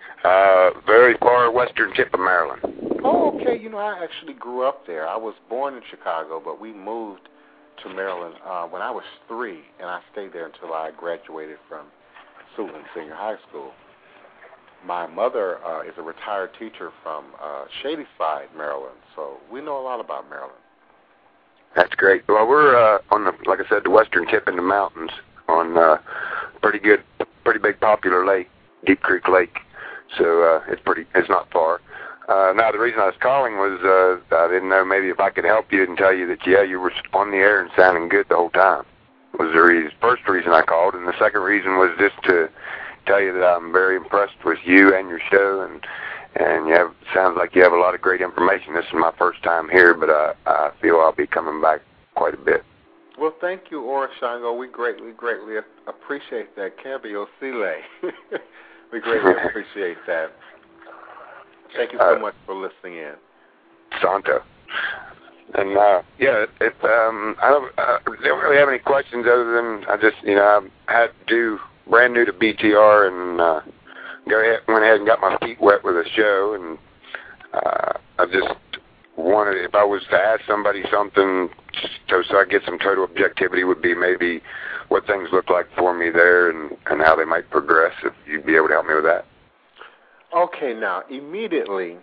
Uh, very far western tip of Maryland. Oh, okay. You know, I actually grew up there. I was born in Chicago, but we moved to Maryland uh, when I was three, and I stayed there until I graduated from Suitland Senior High School. My mother uh, is a retired teacher from uh, Shadyside, Maryland, so we know a lot about Maryland. That's great. Well, we're uh, on the, like I said, the western tip in the mountains on uh, pretty good, pretty big popular lake, Deep Creek Lake. So uh, it's pretty, it's not far. Uh, now, the reason I was calling was uh, I didn't know maybe if I could help you and tell you that, yeah, you were on the air and sounding good the whole time. Was the reason, first reason I called. And the second reason was just to tell you that I'm very impressed with you and your show. And, and you have, sounds like you have a lot of great information. This is my first time here, but uh, I feel I'll be coming back quite a bit. Well, thank you, Ora Shango. We greatly, greatly appreciate that. Cambio Sile. We greatly appreciate that. Thank you so uh, much for listening in. Santo. And, uh, yeah, it, um, I don't, uh, don't really have any questions other than I just, you know, I had to do brand new to B T R and uh, go ahead, went ahead and got my feet wet with a show. And uh, I just wanted, if I was to ask somebody something so, so I get some total objectivity, would be maybe what things look like for me there and, and how they might progress, if you'd be able to help me with that. Okay, now, immediately,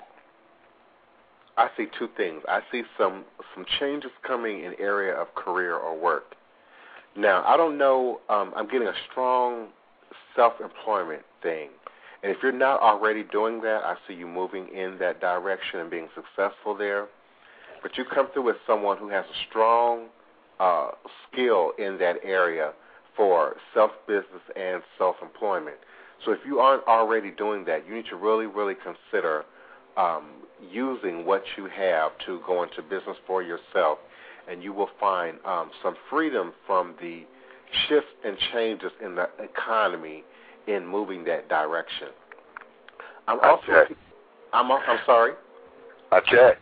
I see two things. I see some some changes coming in area of career or work. Now, I don't know, um, I'm getting a strong self-employment thing. And if you're not already doing that, I see you moving in that direction and being successful there. But you come through with someone who has a strong uh, skill in that area for self-business and self-employment. So if you aren't already doing that, you need to really, really consider um, using what you have to go into business for yourself, and you will find um, some freedom from the shifts and changes in the economy in moving that direction. I'm also, I'm, I'm sorry? I check.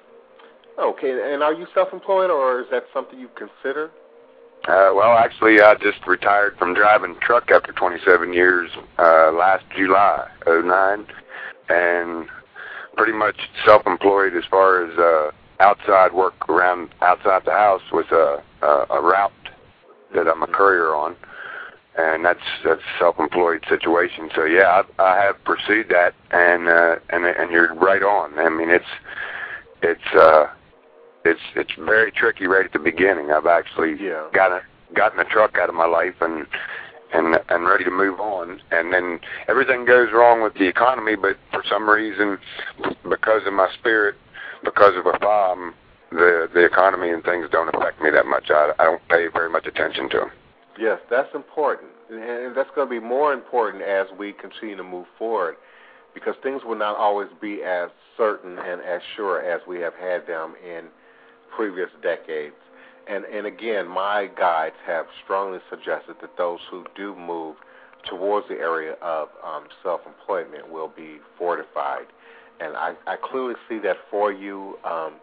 Okay, and are you self-employed, or is that something you consider? Uh, well, actually, I just retired from driving truck after twenty-seven years uh, last July, oh nine, and pretty much self-employed as far as uh, outside work around outside the house with a, a, a route that I'm a courier on, and that's that's a self-employed situation. So yeah, I, I have pursued that, and uh, and and you're right on. I mean, it's it's. Uh, It's it's very tricky right at the beginning. I've actually yeah. got a, gotten a truck out of my life and and and ready to move on. And then everything goes wrong with the economy, but for some reason, because of my spirit, because of a farm, the the economy and things don't affect me that much. I, I don't pay very much attention to them. Yes, that's important, and that's going to be more important as we continue to move forward, because things will not always be as certain and as sure as we have had them in previous decades. And and again, my guides have strongly suggested that those who do move towards the area of um, self-employment will be fortified. And I, I clearly see that for you. Um,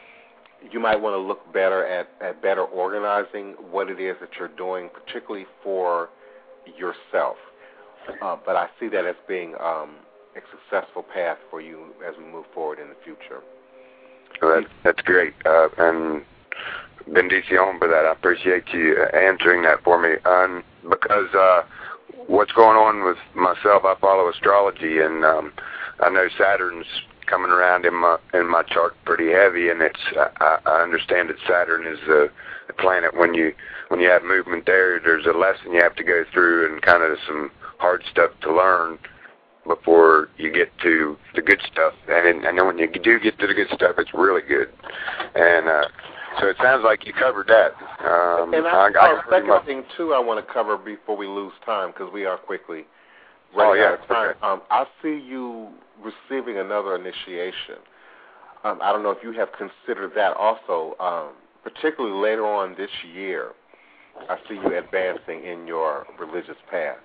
you might want to look better at, at better organizing what it is that you're doing, particularly for yourself. Uh, but I see that as being um, a successful path for you as we move forward in the future. Well, that, that's great, uh, and bendición for that. I appreciate you answering that for me. Um, because uh, what's going on with myself, I follow astrology, and um, I know Saturn's coming around in my in my chart pretty heavy, and it's I, I understand that Saturn is the, the planet when you when you have movement there. There's a lesson you have to go through, and kind of some hard stuff to learn before you get to the good stuff. And and then when you do get to the good stuff, it's really good. And uh, so it sounds like you covered that. Um, and I, I, I second much... thing, too, I want to cover before we lose time, because we are quickly running oh, yeah. out of time. Okay. Um, I see you receiving another initiation. Um, I don't know if you have considered that also, um, particularly later on this year. I see you advancing in your religious path.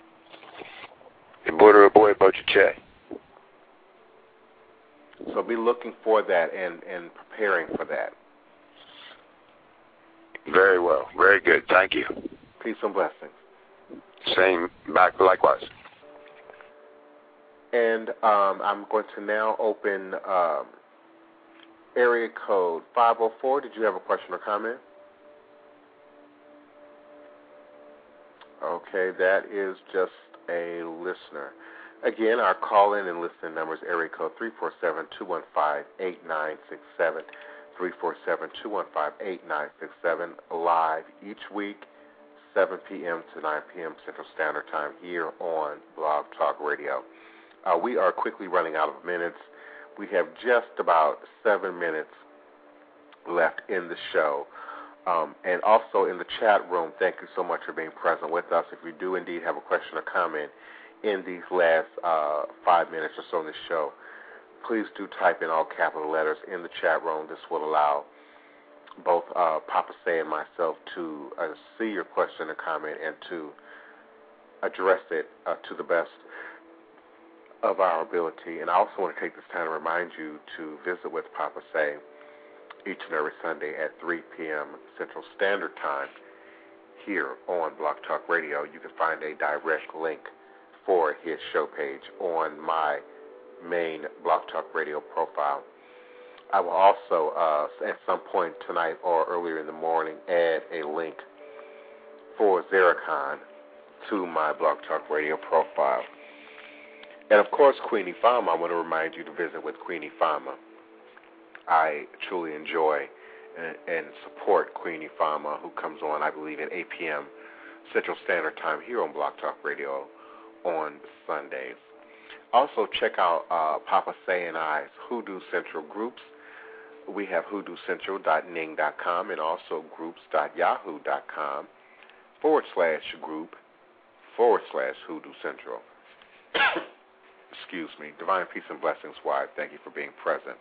So be looking for that and, and preparing for that. Very well. Very good. Thank you. Peace and blessings. Same back likewise. And um, I'm going to now open um, area code five oh four. Did you have a question or comment? Okay, that is just a listener. Again, our call-in and listening number is area code three four seven, two one five, eight nine six seven, three four seven, two one five, eight nine six seven, live each week, seven p.m. to nine p.m. Central Standard Time here on Blog Talk Radio. Uh, we are quickly running out of minutes. We have just about seven minutes left in the show. Um, and also in the chat room, thank you so much for being present with us. If you do indeed have a question or comment in these last uh, five minutes or so in the show, please do type in all capital letters in the chat room. This will allow both uh, Papa Say and myself to uh, see your question or comment and to address it uh, to the best of our ability. And I also want to take this time to remind you to visit with Papa Say each and every Sunday at three p.m. Central Standard Time here on Blog Talk Radio. You can find a direct link for his show page on my main Blog Talk Radio profile. I will also, uh, at some point tonight or earlier in the morning, add a link for Zeracon to my Blog Talk Radio profile. And, of course, Queenie Fama, I want to remind you to visit with Queenie Fama. I truly enjoy and, and support Queenie Fama, who comes on, I believe, at eight p.m. Central Standard Time here on Blog Talk Radio on Sundays. Also, check out uh, Papa Say and I's Hoodoo Central groups. We have hoodoo central dot ning dot com and also groups.yahoo.com forward slash group forward slash Hoodoo Central. Excuse me. Divine Peace and Blessings, wife. Thank you for being present.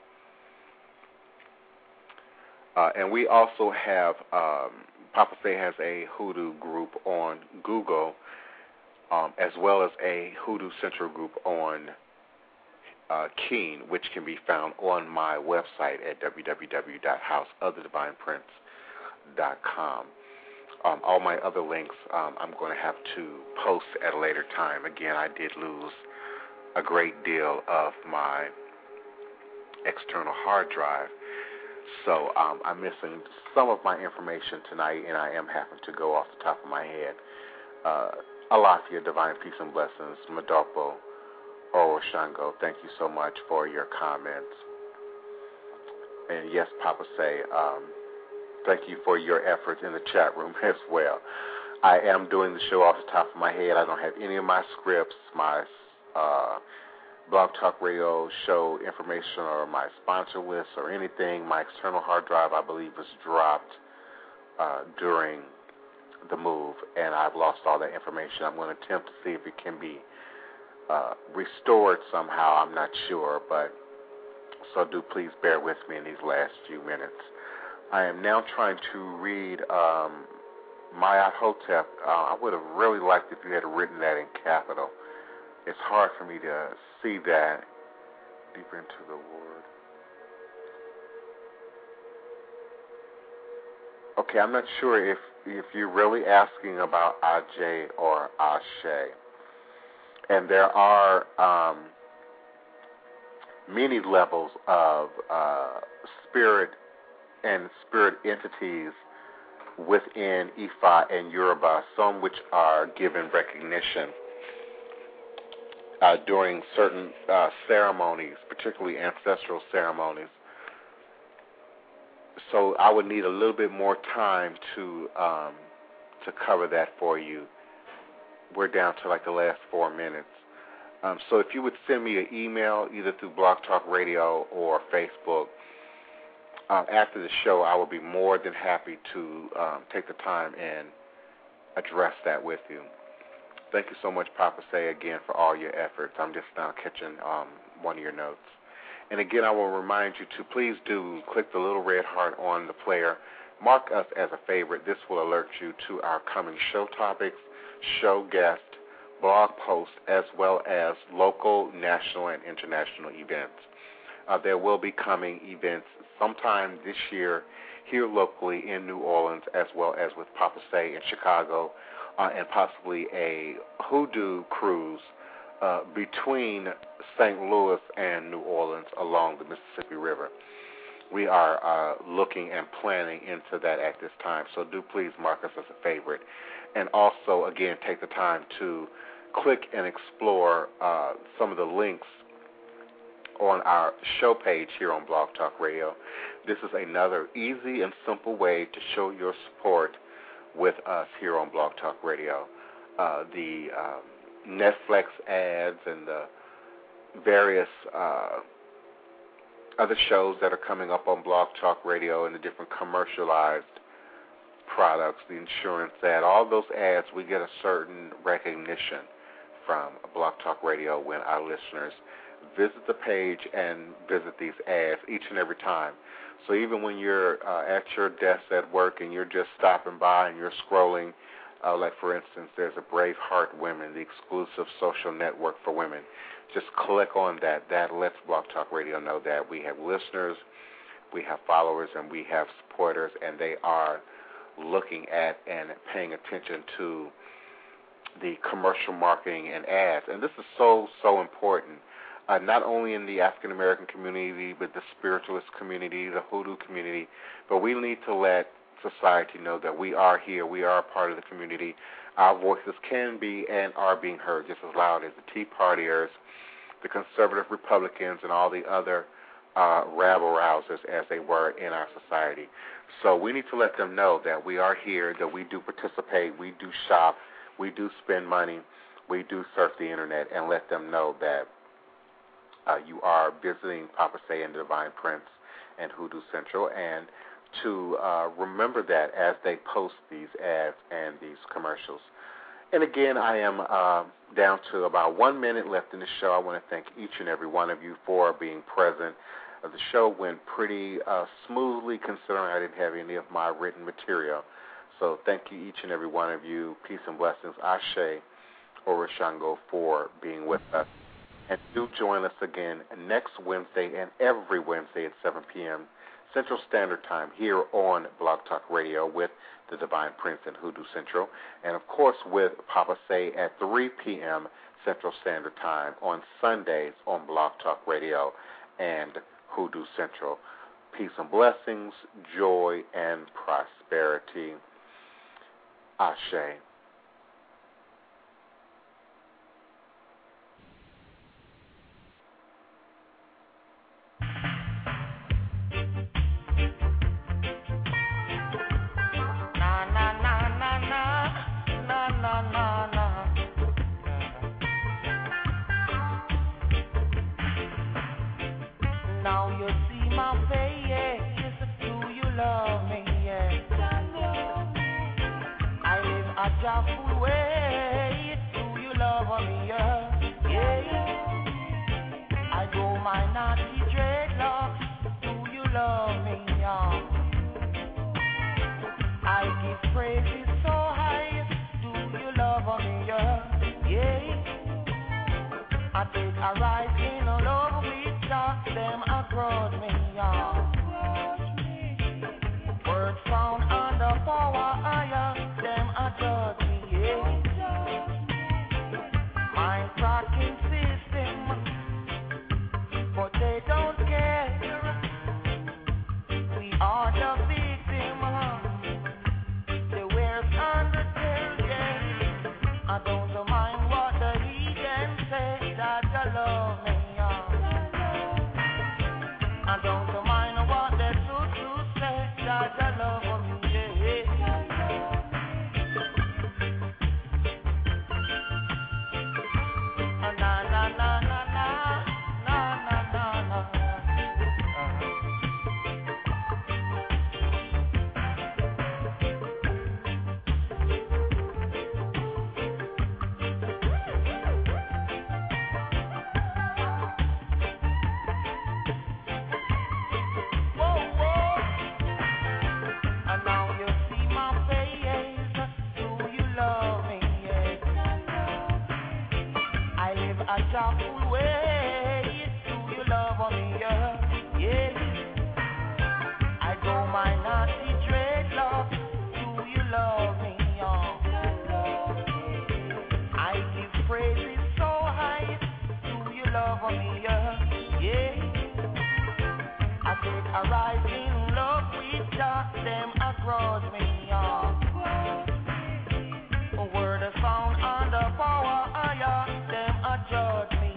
Uh, and we also have, um, Papa Say has a Hoodoo group on Google, um, as well as a Hoodoo Central group on uh, Keen, which can be found on my website at w w w dot house of the divine prince dot com. Um, all my other links um, I'm going to have to post at a later time. Again, I did lose a great deal of my external hard drive. So um, I'm missing some of my information tonight, and I am having to go off the top of my head. Uh, Alafia, Divine Peace and Blessings, Madopo, Oro Shango, thank you so much for your comments. And yes, Papa Say, um, thank you for your efforts in the chat room as well. I am doing the show off the top of my head. I don't have any of my scripts, my uh, Blog Talk Radio show information or my sponsor list or anything. My external hard drive, I believe, was dropped uh, during the move, and I've lost all that information. I'm going to attempt to see if it can be uh, restored somehow. I'm not sure, but so do please bear with me in these last few minutes. I am now trying to read um, Mayat Hotep. Uh, I would have really liked if you had written that in capital. It's hard for me to see that deeper into the word. Okay, I'm not sure if, if you're really asking about Ajay or Ashe. And there are um, many levels of uh, spirit and spirit entities within Ifa and Yoruba, some which are given recognition Uh, during certain uh, ceremonies, particularly ancestral ceremonies. So I would need a little bit more time to um, to cover that for you. We're down to like the last four minutes. Um, so if you would send me an email, either through Blog Talk Radio or Facebook, um, after the show, I will be more than happy to um, take the time and address that with you. Thank you so much, Papa Say, again, for all your efforts. I'm just now catching um, one of your notes. And again, I will remind you to please do click the little red heart on the player. Mark us as a favorite. This will alert you to our coming show topics, show guests, blog posts, as well as local, national, and international events. Uh, there will be coming events sometime this year here locally in New Orleans, as well as with Papa Say in Chicago, Uh, and possibly a hoodoo cruise uh, between Saint Louis and New Orleans along the Mississippi River. We are uh, looking and planning into that at this time, so do please mark us as a favorite. And also, again, take the time to click and explore uh, some of the links on our show page here on Blog Talk Radio. This is another easy and simple way to show your support with us here on Blog Talk Radio. Uh, the um, Netflix ads and the various uh, other shows that are coming up on Blog Talk Radio and the different commercialized products, the insurance ad, all those ads, we get a certain recognition from Blog Talk Radio when our listeners visit the page and visit these ads each and every time. So even when you're uh, at your desk at work and you're just stopping by and you're scrolling, uh, like for instance, there's a Braveheart Women, the exclusive social network for women. Just click on that. That lets Blog Talk Radio know that we have listeners, we have followers, and we have supporters, and they are looking at and paying attention to the commercial marketing and ads. And this is so, so important, uh, not only in the African-American community, but the spiritualist community, the hoodoo community, but we need to let society know that we are here, we are a part of the community. Our voices can be and are being heard just as loud as the Tea Partiers, the conservative Republicans, and all the other uh, rabble-rousers as they were in our society. So we need to let them know that we are here, that we do participate, we do shop, we do spend money, we do surf the Internet, and let them know that uh, you are visiting Papa Say and the Divine Prince and Hoodoo Central, and to uh, remember that as they post these ads and these commercials. And again, I am uh, down to about one minute left in the show. I want to thank each and every one of you for being present. Uh, the show went pretty uh, smoothly considering I didn't have any of my written material. So thank you, each and every one of you. Peace and blessings. Ashe Oroshango for being with us. And do join us again next Wednesday and every Wednesday at seven p.m. Central Standard Time here on Blog Talk Radio with the Divine Prince and Hoodoo Central. And, of course, with Papa Say at three p.m. Central Standard Time on Sundays on Blog Talk Radio and Hoodoo Central. Peace and blessings, joy and prosperity. Ashe. Now you see my face, do you love me? Yeah. I live a joyful way, do you love me? Yeah. Yeah. I go my naughty dreadlocks, do you love me? Yeah. I give praises so high, do you love me? Yeah. Yeah. I take a ride in a love with God, them across me, yeah. Words found under power, higher, them adjust me, yeah. Mind tracking system, but they don't care. We are the victim, the worst under their yeah. I don't mind what the heathen say, that you love me. I don't mind what they do to say, that I love me, yeah. Na na na na na, na na na na. Joyful way, do you love me? Yeah, yeah. I go my naughty dreadlocks, do you love me? Yeah. I give praises so high, do you love love me, yeah, yeah. I said, arise in love with Jah, them across me, yeah. Word of sound and the power, yeah, them a judge me,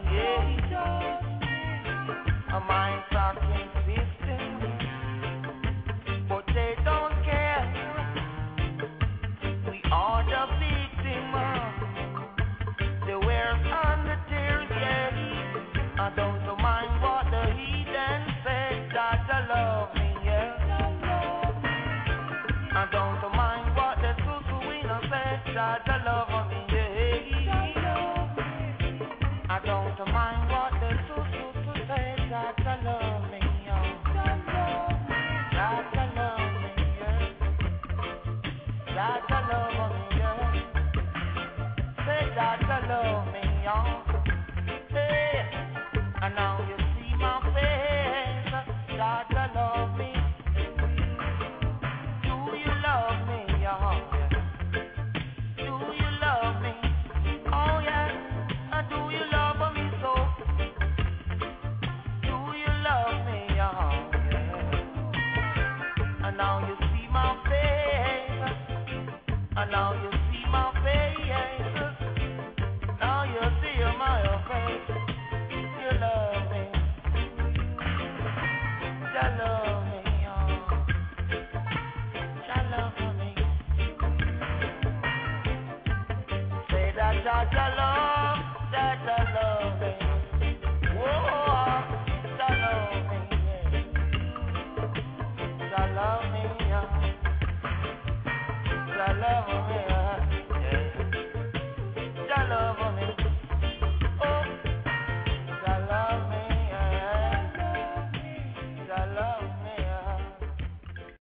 yeah. A mind talking system, but they don't care. We are the victim, the wears and the tears, yeah. I don't mind what the heathen said, that I love me, yeah. I don't mind what the susuina said, that I love me, yeah. I don't mind what the susu said, that I love me, yeah. That I love me, yeah. That I love me, yeah. Say that I love me, yeah. Hey, and now you see my face, that I love me. Do you love me, yeah? Do you love me? Oh yeah, and do you love me so? Do you love me, yeah? And now you see my face, and now you see my face, now you see my face. You love me, you love me, oh. You love me. Say that you love, that you love me. Whoa, you love me, yeah. You love me, yeah. You love me.